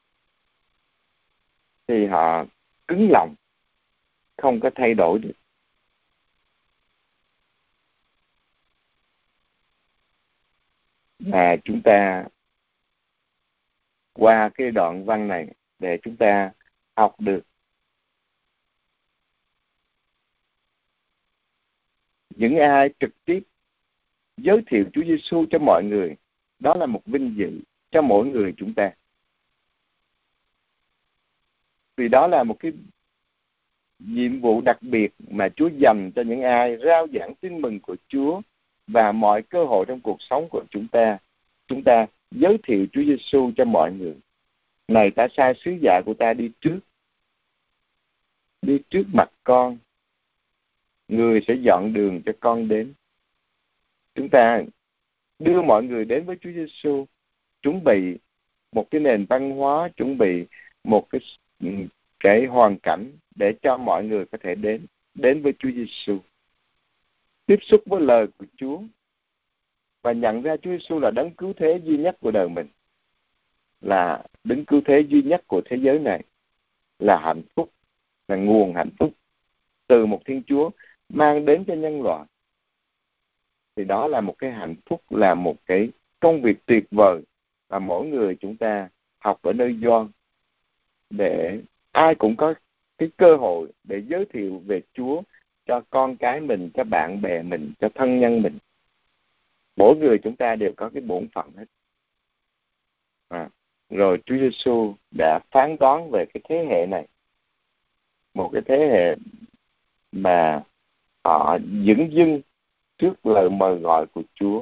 thì họ cứng lòng, không có thay đổi được. Và chúng ta qua cái đoạn văn này để chúng ta học được những ai trực tiếp giới thiệu Chúa Giêsu cho mọi người, đó là một vinh dự cho mỗi người chúng ta. Vì đó là một cái nhiệm vụ đặc biệt mà Chúa dành cho những ai rao giảng tin mừng của Chúa, và mọi cơ hội trong cuộc sống của chúng ta giới thiệu Chúa Giêsu cho mọi người. Này, ta sai sứ giả của ta đi trước mặt con, người sẽ dọn đường cho con đến. Chúng ta đưa mọi người đến với Chúa Giêsu, chuẩn bị một cái nền văn hóa, chuẩn bị một cái hoàn cảnh để cho mọi người có thể đến với Chúa Giêsu, tiếp xúc với lời của Chúa và nhận ra Chúa Giêsu là đấng cứu thế duy nhất của đời mình, là đấng cứu thế duy nhất của thế giới này, là hạnh phúc, là nguồn hạnh phúc từ một Thiên Chúa mang đến cho nhân loại. Thì đó là một cái hạnh phúc, là một cái công việc tuyệt vời mà mỗi người chúng ta học ở nơi Gioan, để ai cũng có cái cơ hội để giới thiệu về Chúa cho con cái mình, cho bạn bè mình, cho thân nhân mình. Mỗi người chúng ta đều có cái bổn phận hết. Rồi Chúa Giêsu đã phán đoán về cái thế hệ này, một cái thế hệ mà họ dửng dưng trước lời mời gọi của Chúa,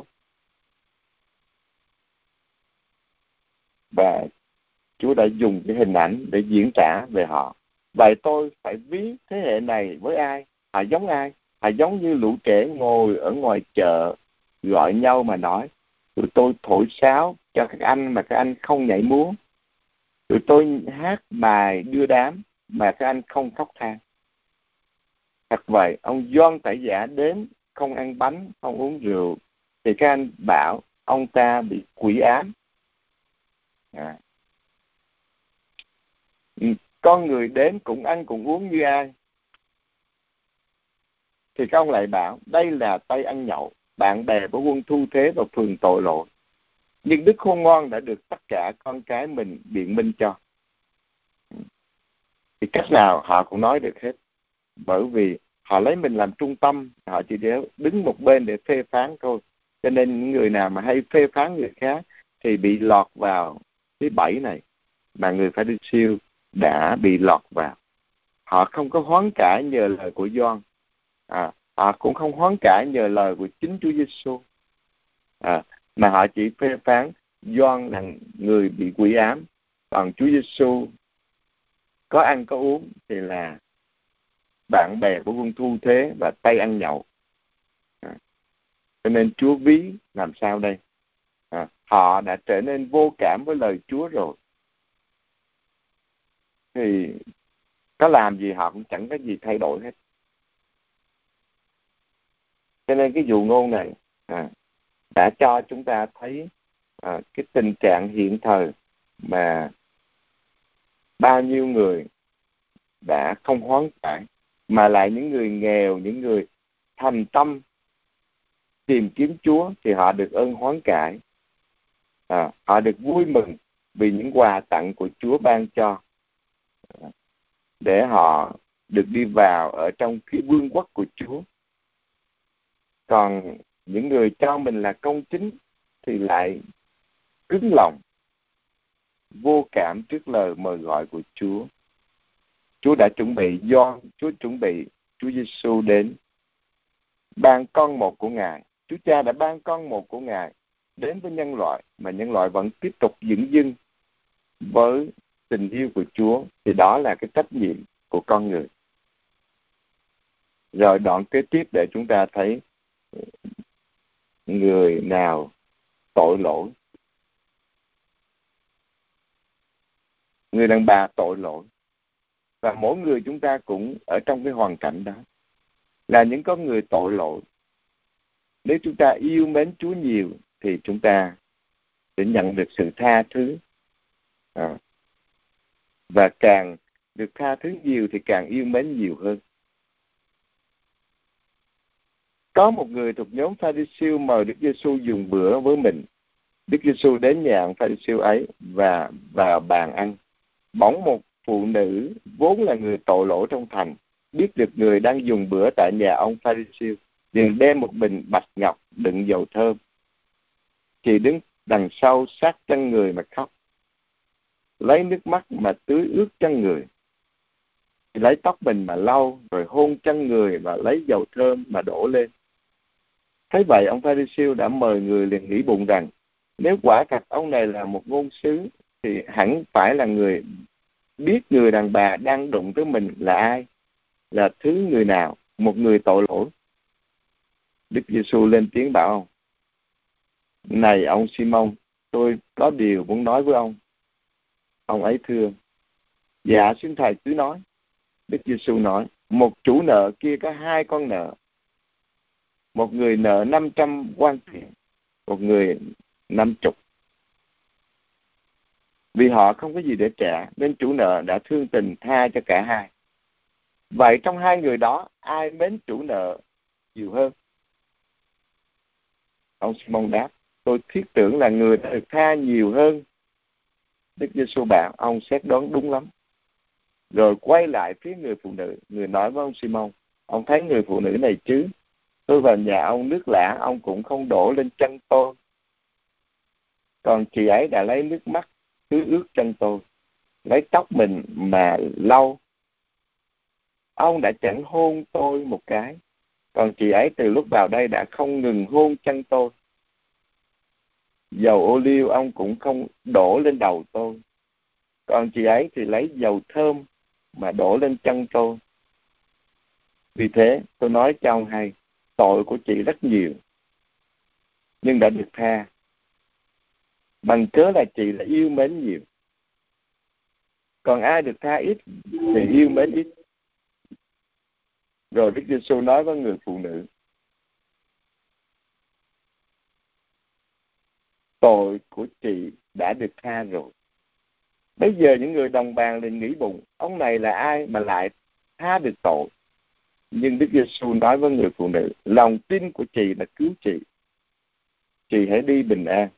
và Chúa đã dùng cái hình ảnh để diễn tả về họ. Vậy tôi phải ví thế hệ này với ai? Họ giống ai? Họ giống như lũ trẻ ngồi ở ngoài chợ gọi nhau mà nói: tụi tôi thổi sáo cho các anh mà các anh không nhảy múa, tụi tôi hát bài đưa đám mà các anh không khóc than. Thật vậy, ông Gioan Tẩy Giả đến không ăn bánh, không uống rượu, thì các anh bảo ông ta bị quỷ ám. Con người đến cũng ăn cũng uống như ai, thì các ông lại bảo đây là tay ăn nhậu, bạn bè của quân thu thế và phường tội lỗi. Nhưng Đức Khôn Ngoan đã được tất cả con cái mình biện minh cho. Thì cách nào họ cũng nói được hết, bởi vì họ lấy mình làm trung tâm, họ chỉ để đứng một bên để phê phán thôi. Cho nên những người nào mà hay phê phán người khác thì bị lọt vào cái bẫy này mà người Pha-ri-siêu đã bị lọt vào. Họ không có hoán cải nhờ lời của Gioan, họ cũng không hoán cải nhờ lời của chính Chúa Giêsu, mà họ chỉ phê phán Gioan là người bị quỷ ám, còn Chúa Giêsu có ăn có uống thì là bạn bè của quân thu thế và tay ăn nhậu. Cho nên Chúa ví làm sao đây? Họ đã trở nên vô cảm với lời Chúa rồi, thì có làm gì họ cũng chẳng có gì thay đổi hết. Cho nên cái dụ ngôn này đã cho chúng ta thấy cái tình trạng hiện thời mà bao nhiêu người đã không hoán cải, mà lại những người nghèo, những người thành tâm tìm kiếm Chúa thì họ được ơn hoán cải, họ được vui mừng vì những quà tặng của Chúa ban cho, để họ được đi vào ở trong cái vương quốc của Chúa. Còn những người cho mình là công chính thì lại cứng lòng, vô cảm trước lời mời gọi của Chúa. Chúa đã chuẩn bị Gioan, Chúa chuẩn bị Chúa Giêsu đến ban con một của Ngài. Chúa Cha đã ban con một của Ngài đến với nhân loại, mà nhân loại vẫn tiếp tục dửng dưng với tình yêu của Chúa, thì đó là cái trách nhiệm của con người. Rồi đoạn kế tiếp để chúng ta thấy người nào tội lỗi. Người đàn bà tội lỗi. Và mỗi người chúng ta cũng ở trong cái hoàn cảnh đó, là những con người tội lỗi. Nếu chúng ta yêu mến Chúa nhiều thì chúng ta sẽ nhận được sự tha thứ. Và càng được tha thứ nhiều thì càng yêu mến nhiều hơn. Có một người thuộc nhóm Pha-ri-siêu mời Đức Giêsu dùng bữa với mình. Đức Giêsu đến nhà ông Pha-ri-siêu ấy và vào bàn ăn. Bỗng một phụ nữ vốn là người tội lỗi trong thành biết được người đang dùng bữa tại nhà ông Pha-ri-siêu, liền đem một bình bạch ngọc đựng dầu thơm. Chị đứng đằng sau sát chân người mà khóc, lấy nước mắt mà tưới ướt chân người, lấy tóc mình mà lau, rồi hôn chân người và lấy dầu thơm mà đổ lên. Thế vậy ông Pha-ri-siêu đã mời người liền nghĩ bụng rằng, nếu quả thật ông này là một ngôn sứ, thì hẳn phải là người biết người đàn bà đang đụng tới mình là ai, là thứ người nào, một người tội lỗi. Đức Giêsu lên tiếng bảo ông, này ông Simon, tôi có điều muốn nói với ông. Ông ấy thưa, dạ xin thầy cứ nói. Đức Giêsu nói, một chủ nợ kia có 2 con nợ. Một người nợ 500 quan tiền, một người 50. Vì họ không có gì để trả, nên chủ nợ đã thương tình tha cho cả hai. Vậy trong 2 người đó, ai mến chủ nợ nhiều hơn? Ông Simon đáp, tôi thiết tưởng là người đã được tha nhiều hơn. Đức Giêsu bảo, ông xét đoán đúng lắm. Rồi quay lại phía người phụ nữ, người nói với ông Simon, ông thấy người phụ nữ này chứ? Tôi vào nhà ông nước lã, ông cũng không đổ lên chân tôi. Còn chị ấy đã lấy nước mắt cứ ướt chân tôi, lấy tóc mình mà lau. Ông đã chẳng hôn tôi một cái, còn chị ấy từ lúc vào đây đã không ngừng hôn chân tôi. Dầu ô liu ông cũng không đổ lên đầu tôi, còn chị ấy thì lấy dầu thơm mà đổ lên chân tôi. Vì thế tôi nói cho ông hay, tội của chị rất nhiều, nhưng đã được tha, bằng cớ là chị là yêu mến nhiều. Còn ai được tha ít thì yêu mến ít. Rồi Đức Giêsu nói với người phụ nữ, tội của chị đã được tha rồi. Bây giờ những người đồng bàn liền nghĩ bụng, ông này là ai mà lại tha được tội? Nhưng Đức Giêsu nói với người phụ nữ, lòng tin của chị đã cứu chị. Chị hãy đi bình an.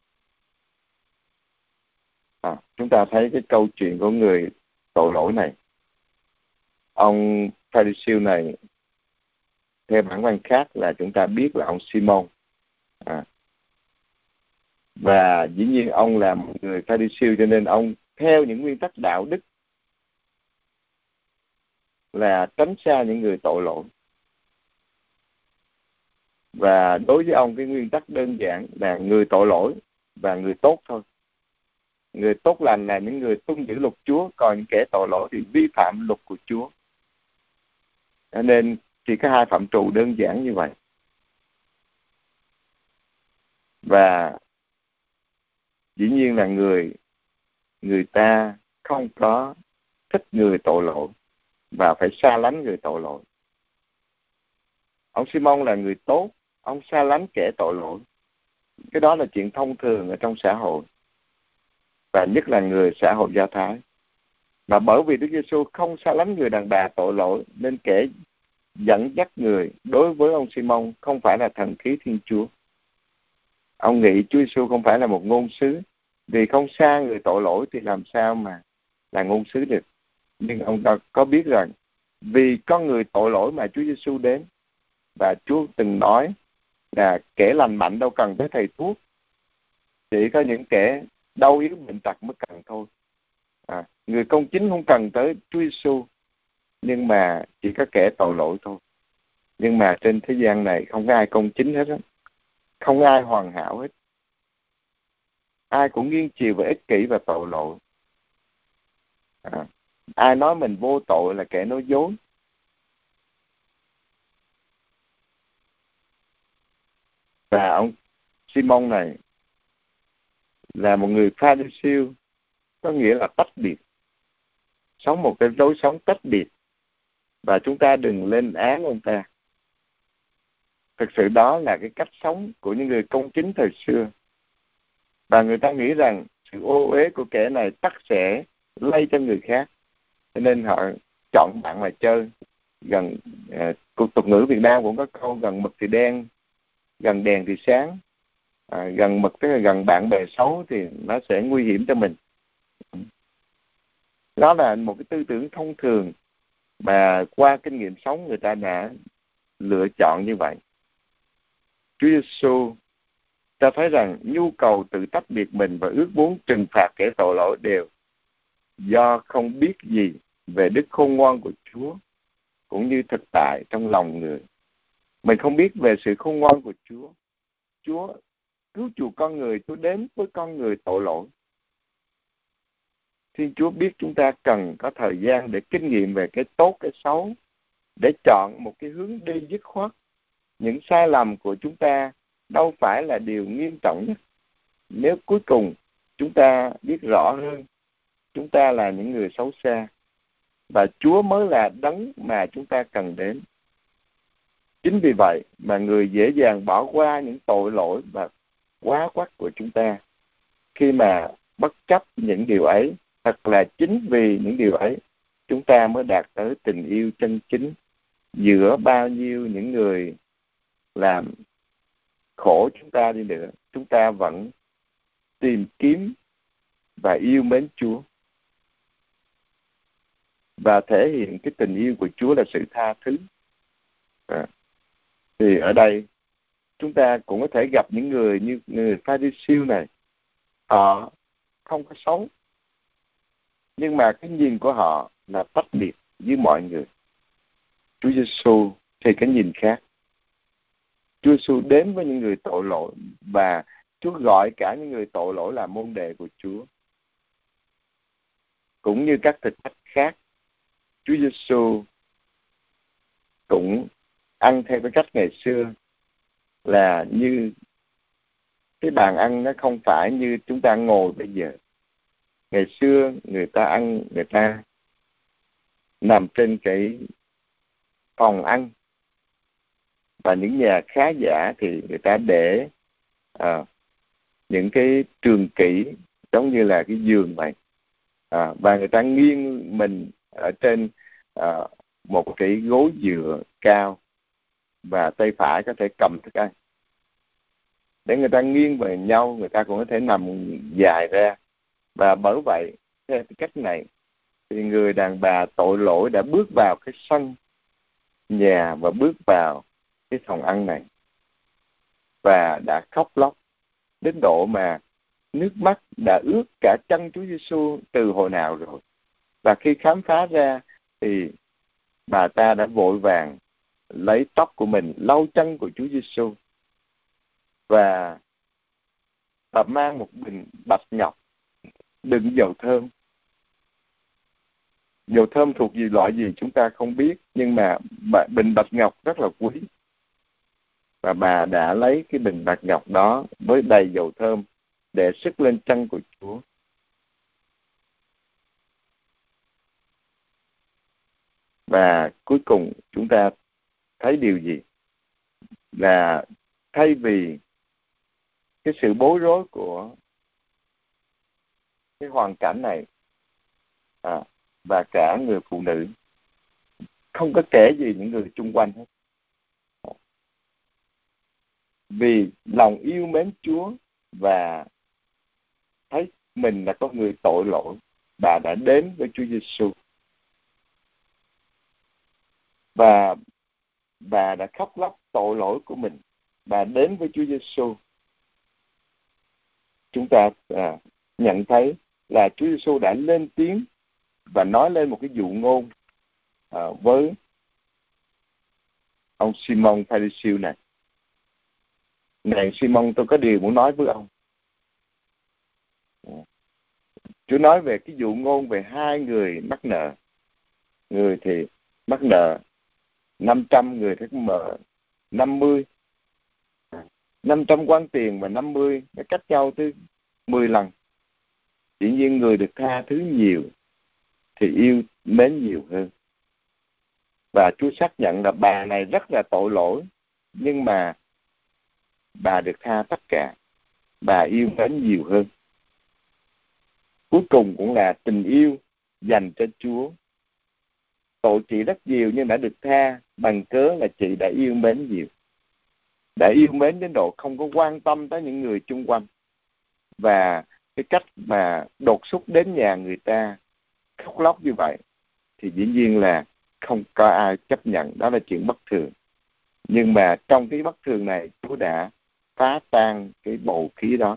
Chúng ta thấy cái câu chuyện của người tội lỗi này. Ông Pha-ri-siêu này, theo bản văn khác là chúng ta biết là ông Simon. Và dĩ nhiên ông là một người Pha-ri-siêu, cho nên ông theo những nguyên tắc đạo đức là tránh xa những người tội lỗi. Và đối với ông, cái nguyên tắc đơn giản là người tội lỗi và người tốt thôi. Người tốt lành là những người tuân giữ luật Chúa, còn những kẻ tội lỗi thì vi phạm luật của Chúa. Cho nên chỉ có 2 phạm trù đơn giản như vậy. Và dĩ nhiên là người ta không có thích người tội lỗi và phải xa lánh người tội lỗi. Ông Simon là người tốt, ông xa lánh kẻ tội lỗi. Cái đó là chuyện thông thường ở trong xã hội, và nhất là người xã hội Do Thái. Mà bởi vì Đức Giêsu không xa lánh người đàn bà tội lỗi, nên kẻ dẫn dắt người đối với ông Simon không phải là thần khí Thiên Chúa. Ông nghĩ Chúa Giêsu không phải là một ngôn sứ, vì không xa người tội lỗi thì làm sao mà là ngôn sứ được. Nhưng ông có biết rằng vì con người tội lỗi mà Chúa Giêsu đến, và Chúa từng nói là kẻ lành mạnh đâu cần tới thầy thuốc, chỉ có những kẻ đau yếu bệnh tật mới cần thôi. Người công chính không cần tới Chúa Giêsu, nhưng mà chỉ có kẻ tội lỗi thôi. Nhưng mà trên thế gian này không có ai công chính hết á, không ai hoàn hảo hết. Ai cũng nghiêng chiều về ích kỷ và tội lỗi. Ai nói mình vô tội là kẻ nói dối. Và ông Simon này là một người Pha-ri-siêu, có nghĩa là tách biệt, sống một cái lối sống tách biệt, và chúng ta đừng lên án ông ta. Thực sự đó là cái cách sống của những người công chính thời xưa, và người ta nghĩ rằng sự ô uế của kẻ này tất sẽ lây cho người khác, cho nên họ chọn bạn mà chơi. Gần tục ngữ Việt Nam cũng có câu gần mực thì đen, gần đèn thì sáng. Gần mực tức là gần bạn bè xấu thì nó sẽ nguy hiểm cho mình. Đó là một cái tư tưởng thông thường mà qua kinh nghiệm sống người ta đã lựa chọn như vậy. Chúa Giêsu, ta thấy rằng nhu cầu tự tách biệt mình và ước muốn trừng phạt kẻ tội lỗi đều do không biết gì về đức khôn ngoan của Chúa, cũng như thực tại trong lòng người. Mình không biết về sự khôn ngoan của Chúa. Chúa cứu chuộc con người, Chúa đến với con người tội lỗi. Thiên Chúa biết chúng ta cần có thời gian để kinh nghiệm về cái tốt, cái xấu, để chọn một cái hướng đi dứt khoát. Những sai lầm của chúng ta đâu phải là điều nghiêm trọng nhất. Nếu cuối cùng chúng ta biết rõ hơn, chúng ta là những người xấu xa, và Chúa mới là đấng mà chúng ta cần đến. Chính vì vậy mà người dễ dàng bỏ qua những tội lỗi và quá quắt của chúng ta, khi mà bất chấp những điều ấy. Thật là chính vì những điều ấy, chúng ta mới đạt tới tình yêu chân chính. Giữa bao nhiêu những người làm khổ chúng ta đi nữa, chúng ta vẫn tìm kiếm và yêu mến Chúa, và thể hiện cái tình yêu của Chúa là sự tha thứ. Thì ở đây chúng ta cũng có thể gặp những người như người Pha-ri-siêu này. Họ không có xấu, nhưng mà cái nhìn của họ là tách biệt với mọi người. Chúa Giêsu thì cái nhìn khác. Chúa Giêsu đến với những người tội lỗi, và Chúa gọi cả những người tội lỗi là môn đệ của Chúa. Cũng như các thực khách khác, Chúa Giêsu cũng ăn theo cái cách ngày xưa, là như cái bàn ăn nó không phải như chúng ta ngồi bây giờ. Ngày xưa người ta ăn, người ta nằm trên cái phòng ăn, và những nhà khá giả thì người ta để những cái trường kỷ giống như là cái giường vậy, và người ta nghiêng mình ở trên một cái gối dựa cao, và tay phải có thể cầm thức ăn. Để người ta nghiêng về nhau, người ta cũng có thể nằm dài ra. Và bởi vậy, theo cái cách này, thì người đàn bà tội lỗi đã bước vào cái sân nhà và bước vào cái phòng ăn này, và đã khóc lóc đến độ mà nước mắt đã ướt cả chân Chúa Giêsu từ hồi nào rồi. Và khi khám phá ra thì bà ta đã vội vàng lấy tóc của mình lau chân của Chúa Giêsu, và bà mang một bình bạch ngọc đựng dầu thơm. Dầu thơm thuộc gì, loại gì chúng ta không biết, nhưng mà bình bạch ngọc rất là quý. Và bà đã lấy cái bình bạch ngọc đó với đầy dầu thơm để sức lên chân của Chúa. Và cuối cùng chúng ta thấy điều gì? Là thay vì cái sự bối rối của cái hoàn cảnh này, và cả người phụ nữ, không có kể gì những người chung quanh hết, vì lòng yêu mến Chúa và thấy mình là con người tội lỗi, bà đã đến với Chúa Giêsu, và bà đã khóc lóc tội lỗi của mình. Bà đến với Chúa Giêsu. Chúng ta nhận thấy là Chúa Giêsu đã lên tiếng và nói lên một cái dụ ngôn với ông Simon Pha-ri-siêu này. Này Simon, tôi có điều muốn nói với ông. Chúa nói về cái dụ ngôn về hai người mắc nợ. Người thì mắc nợ 500, người thì mắc 50. 500 quan tiền và 50 nó cách nhau tới 10 lần. Dĩ nhiên người được tha thứ nhiều thì yêu mến nhiều hơn. Và Chúa xác nhận là bà này rất là tội lỗi, nhưng mà bà được tha tất cả. Bà yêu mến nhiều hơn. Cuối cùng cũng là tình yêu dành cho Chúa. Tội chị rất nhiều nhưng đã được tha bằng cớ là chị đã yêu mến nhiều. Đã yêu mến đến độ không có quan tâm tới những người chung quanh. Và cái cách mà đột xuất đến nhà người ta khóc lóc như vậy thì dĩ nhiên là không có ai chấp nhận, đó là chuyện bất thường. Nhưng mà trong cái bất thường này, Chúa đã phá tan cái bầu khí đó.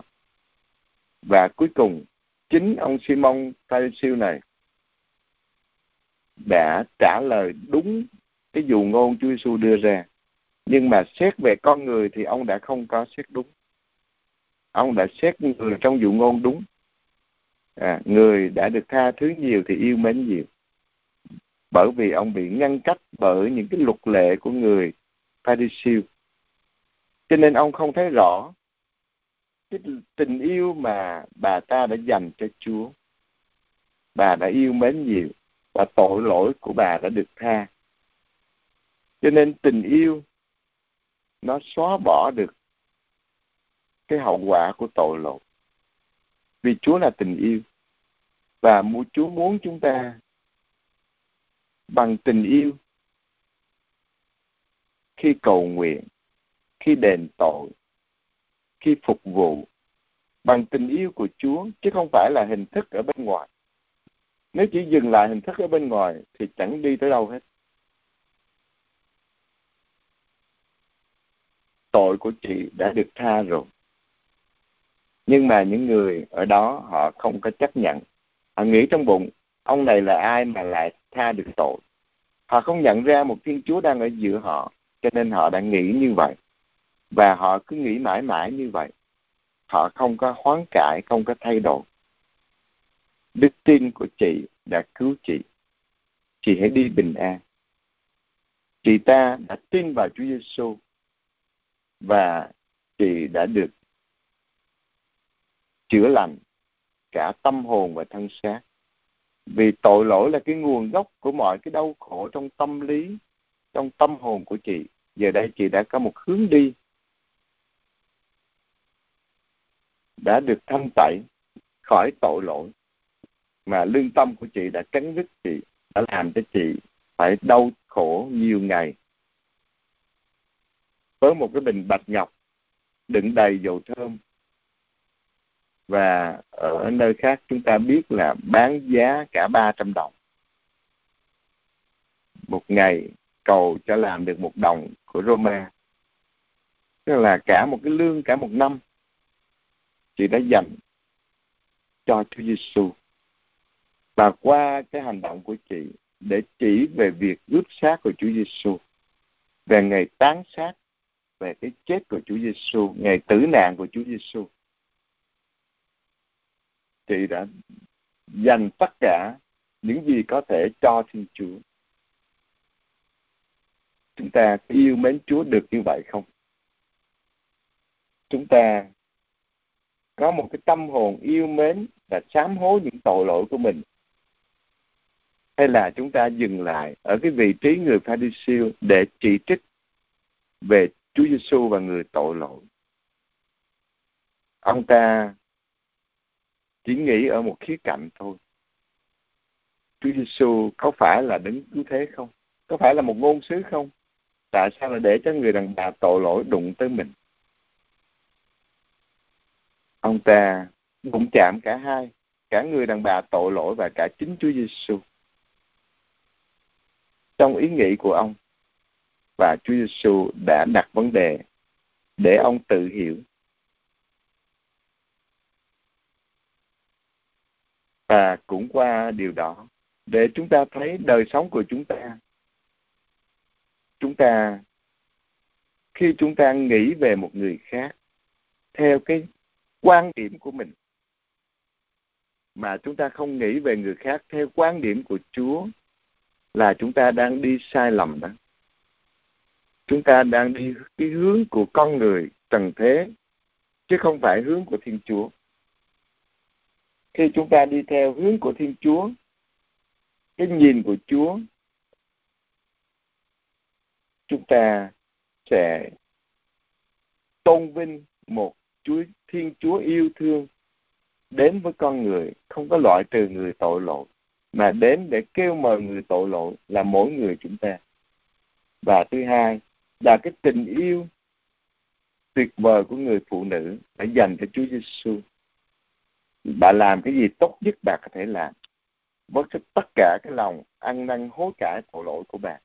Và cuối cùng chính ông Simon Pha-ri-siêu này đã trả lời đúng cái dụ ngôn Chúa Giêsu đưa ra. Nhưng mà xét về con người thì ông đã không có xét đúng. Ông đã xét người trong dụ ngôn đúng. Người đã được tha thứ nhiều thì yêu mến nhiều. Bởi vì ông bị ngăn cách bởi những cái luật lệ của người Pha-ri-siêu. Cho nên ông không thấy rõ cái tình yêu mà bà ta đã dành cho Chúa. Bà đã yêu mến nhiều và tội lỗi của bà đã được tha. Cho nên tình yêu nó xóa bỏ được cái hậu quả của tội lỗi. Vì Chúa là tình yêu. Và Chúa muốn chúng ta bằng tình yêu, khi cầu nguyện, khi đền tội, khi phục vụ, bằng tình yêu của Chúa, chứ không phải là hình thức ở bên ngoài. Nếu chỉ dừng lại hình thức ở bên ngoài thì chẳng đi tới đâu hết. Tội của chị đã được tha rồi. Nhưng mà những người ở đó họ không có chấp nhận. Họ nghĩ trong bụng, ông này là ai mà lại tha được tội. Họ không nhận ra một Thiên Chúa đang ở giữa họ, cho nên họ đã nghĩ như vậy. Và họ cứ nghĩ mãi mãi như vậy. Họ không có hoán cải, không có thay đổi. Đức tin của chị đã cứu chị. Chị hãy đi bình an. Chị ta đã tin vào Chúa Giêsu và chị đã được chữa lành cả tâm hồn và thân xác. Vì tội lỗi là cái nguồn gốc của mọi cái đau khổ trong tâm lý, trong tâm hồn của chị. Giờ đây chị đã có một hướng đi, đã được thanh tẩy khỏi tội lỗi, mà lương tâm của chị đã cắn rứt chị, đã làm cho chị phải đau khổ nhiều ngày. Với một cái bình bạch ngọc đựng đầy dầu thơm, và ở nơi khác chúng ta biết là bán giá cả 300 đồng. Một ngày cầu cho làm được 1 đồng của Roma, tức là cả một cái lương cả một năm chị đã dành cho Chúa Giêsu. Và qua cái hành động của chị để chỉ về việc ướp xác của Chúa Giêsu, về ngày táng xác, về cái chết của Chúa Giêsu, ngày tử nạn của Chúa Giêsu, chị đã dành tất cả những gì có thể cho Thiên Chúa. Chúng ta yêu mến Chúa được như vậy không? Chúng ta có một cái tâm hồn yêu mến và sám hối những tội lỗi của mình, hay là chúng ta dừng lại ở cái vị trí người Pha-ri-siêu để chỉ trích về Chúa Giêsu và người tội lỗi? Ông ta chỉ nghĩ ở một khía cạnh thôi. Chúa Giêsu có phải là đấng cứu thế không? Có phải là một ngôn sứ không? Tại sao lại để cho người đàn bà tội lỗi đụng tới mình? Ông ta đụng chạm cả hai, cả người đàn bà tội lỗi và cả chính Chúa Giêsu trong ý nghĩ của ông. Và Chúa Giêsu đã đặt vấn đề để ông tự hiểu. Và cũng qua điều đó, để chúng ta thấy đời sống của chúng ta khi chúng ta nghĩ về một người khác theo cái quan điểm của mình, mà chúng ta không nghĩ về người khác theo quan điểm của Chúa, là chúng ta đang đi sai lầm đó. Chúng ta đang đi cái hướng của con người trần thế, chứ không phải hướng của Thiên Chúa. Khi chúng ta đi theo hướng của Thiên Chúa, cái nhìn của Chúa, chúng ta sẽ tôn vinh một Thiên Chúa yêu thương đến với con người, không có loại trừ người tội lỗi, mà đến để kêu mời người tội lỗi là mỗi người chúng ta. Và thứ hai là cái tình yêu tuyệt vời của người phụ nữ đã dành cho Chúa Giêsu. Bà làm cái gì tốt nhất bà có thể làm, với tất cả cái lòng ăn năn hối cải tội lỗi của bà.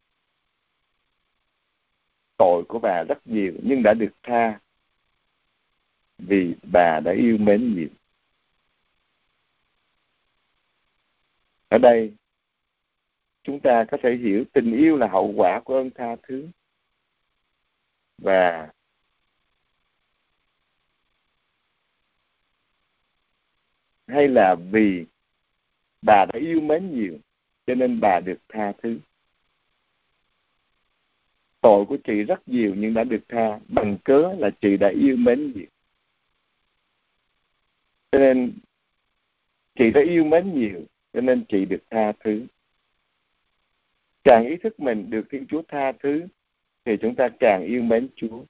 Tội của bà rất nhiều nhưng đã được tha, vì bà đã yêu mến nhiều. Ở đây chúng ta có thể hiểu tình yêu là hậu quả của ơn tha thứ. Và hay là vì bà đã yêu mến nhiều cho nên bà được tha thứ. Tội của chị rất nhiều nhưng đã được tha bằng cớ là chị đã yêu mến nhiều. Cho nên chị đã yêu mến nhiều cho nên chị được tha thứ. Càng ý thức mình được Thiên Chúa tha thứ thì chúng ta càng yêu mến Chúa.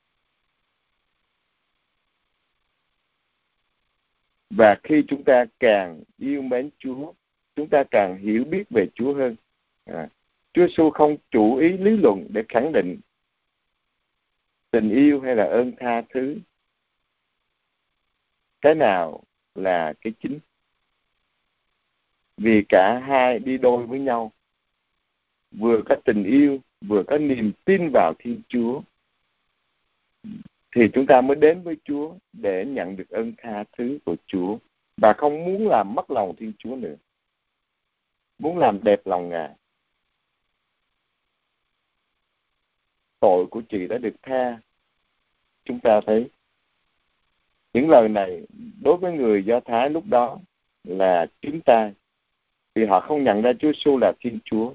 Và khi chúng ta càng yêu mến Chúa, chúng ta càng hiểu biết về Chúa hơn. Chúa Giêsu không chủ ý lý luận để khẳng định tình yêu hay là ơn tha thứ. Cái nào là cái chính? Vì cả hai đi đôi với nhau. Vừa có tình yêu, vừa có niềm tin vào Thiên Chúa, thì chúng ta mới đến với Chúa để nhận được ơn tha thứ của Chúa. Và không muốn làm mất lòng Thiên Chúa nữa. Muốn làm đẹp lòng Ngài. Tội của chị đã được tha. Chúng ta thấy những lời này đối với người Do Thái lúc đó là tím tai, vì họ không nhận ra Chúa Giêsu là Thiên Chúa.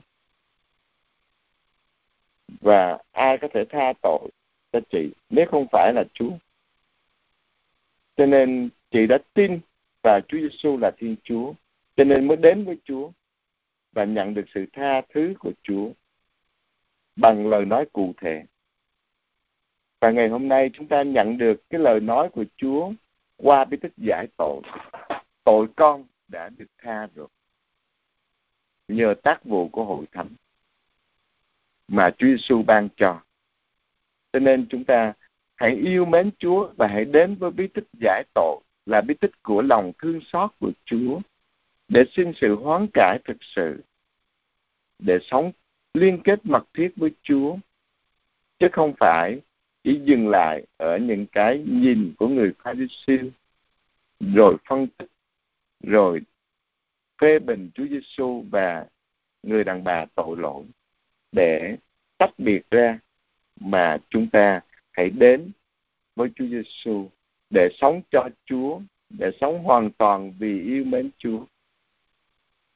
Và ai có thể tha tội cho chị nếu không phải là Chúa? Cho nên chị đã tin vào Chúa Giêsu là Thiên Chúa, cho nên mới đến với Chúa và nhận được sự tha thứ của Chúa bằng lời nói cụ thể. Và ngày hôm nay chúng ta nhận được cái lời nói của Chúa qua bí tích giải tội. Tội con đã được tha rồi nhờ tác vụ của Hội Thánh mà Chúa Giêsu ban cho. Cho nên chúng ta hãy yêu mến Chúa và hãy đến với bí tích giải tội, là bí tích của lòng thương xót của Chúa, để xin sự hoán cải thực sự, để sống liên kết mật thiết với Chúa, chứ không phải chỉ dừng lại ở những cái nhìn của người Pha-ri-siêu, rồi phân tích, rồi phê bình Chúa Giêsu và người đàn bà tội lỗi, để tách biệt ra, mà chúng ta hãy đến với Chúa Giêsu để sống cho Chúa, để sống hoàn toàn vì yêu mến Chúa.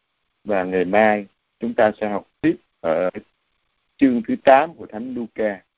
Và ngày mai chúng ta sẽ học tiếp ở chương thứ 8 của Thánh Luca.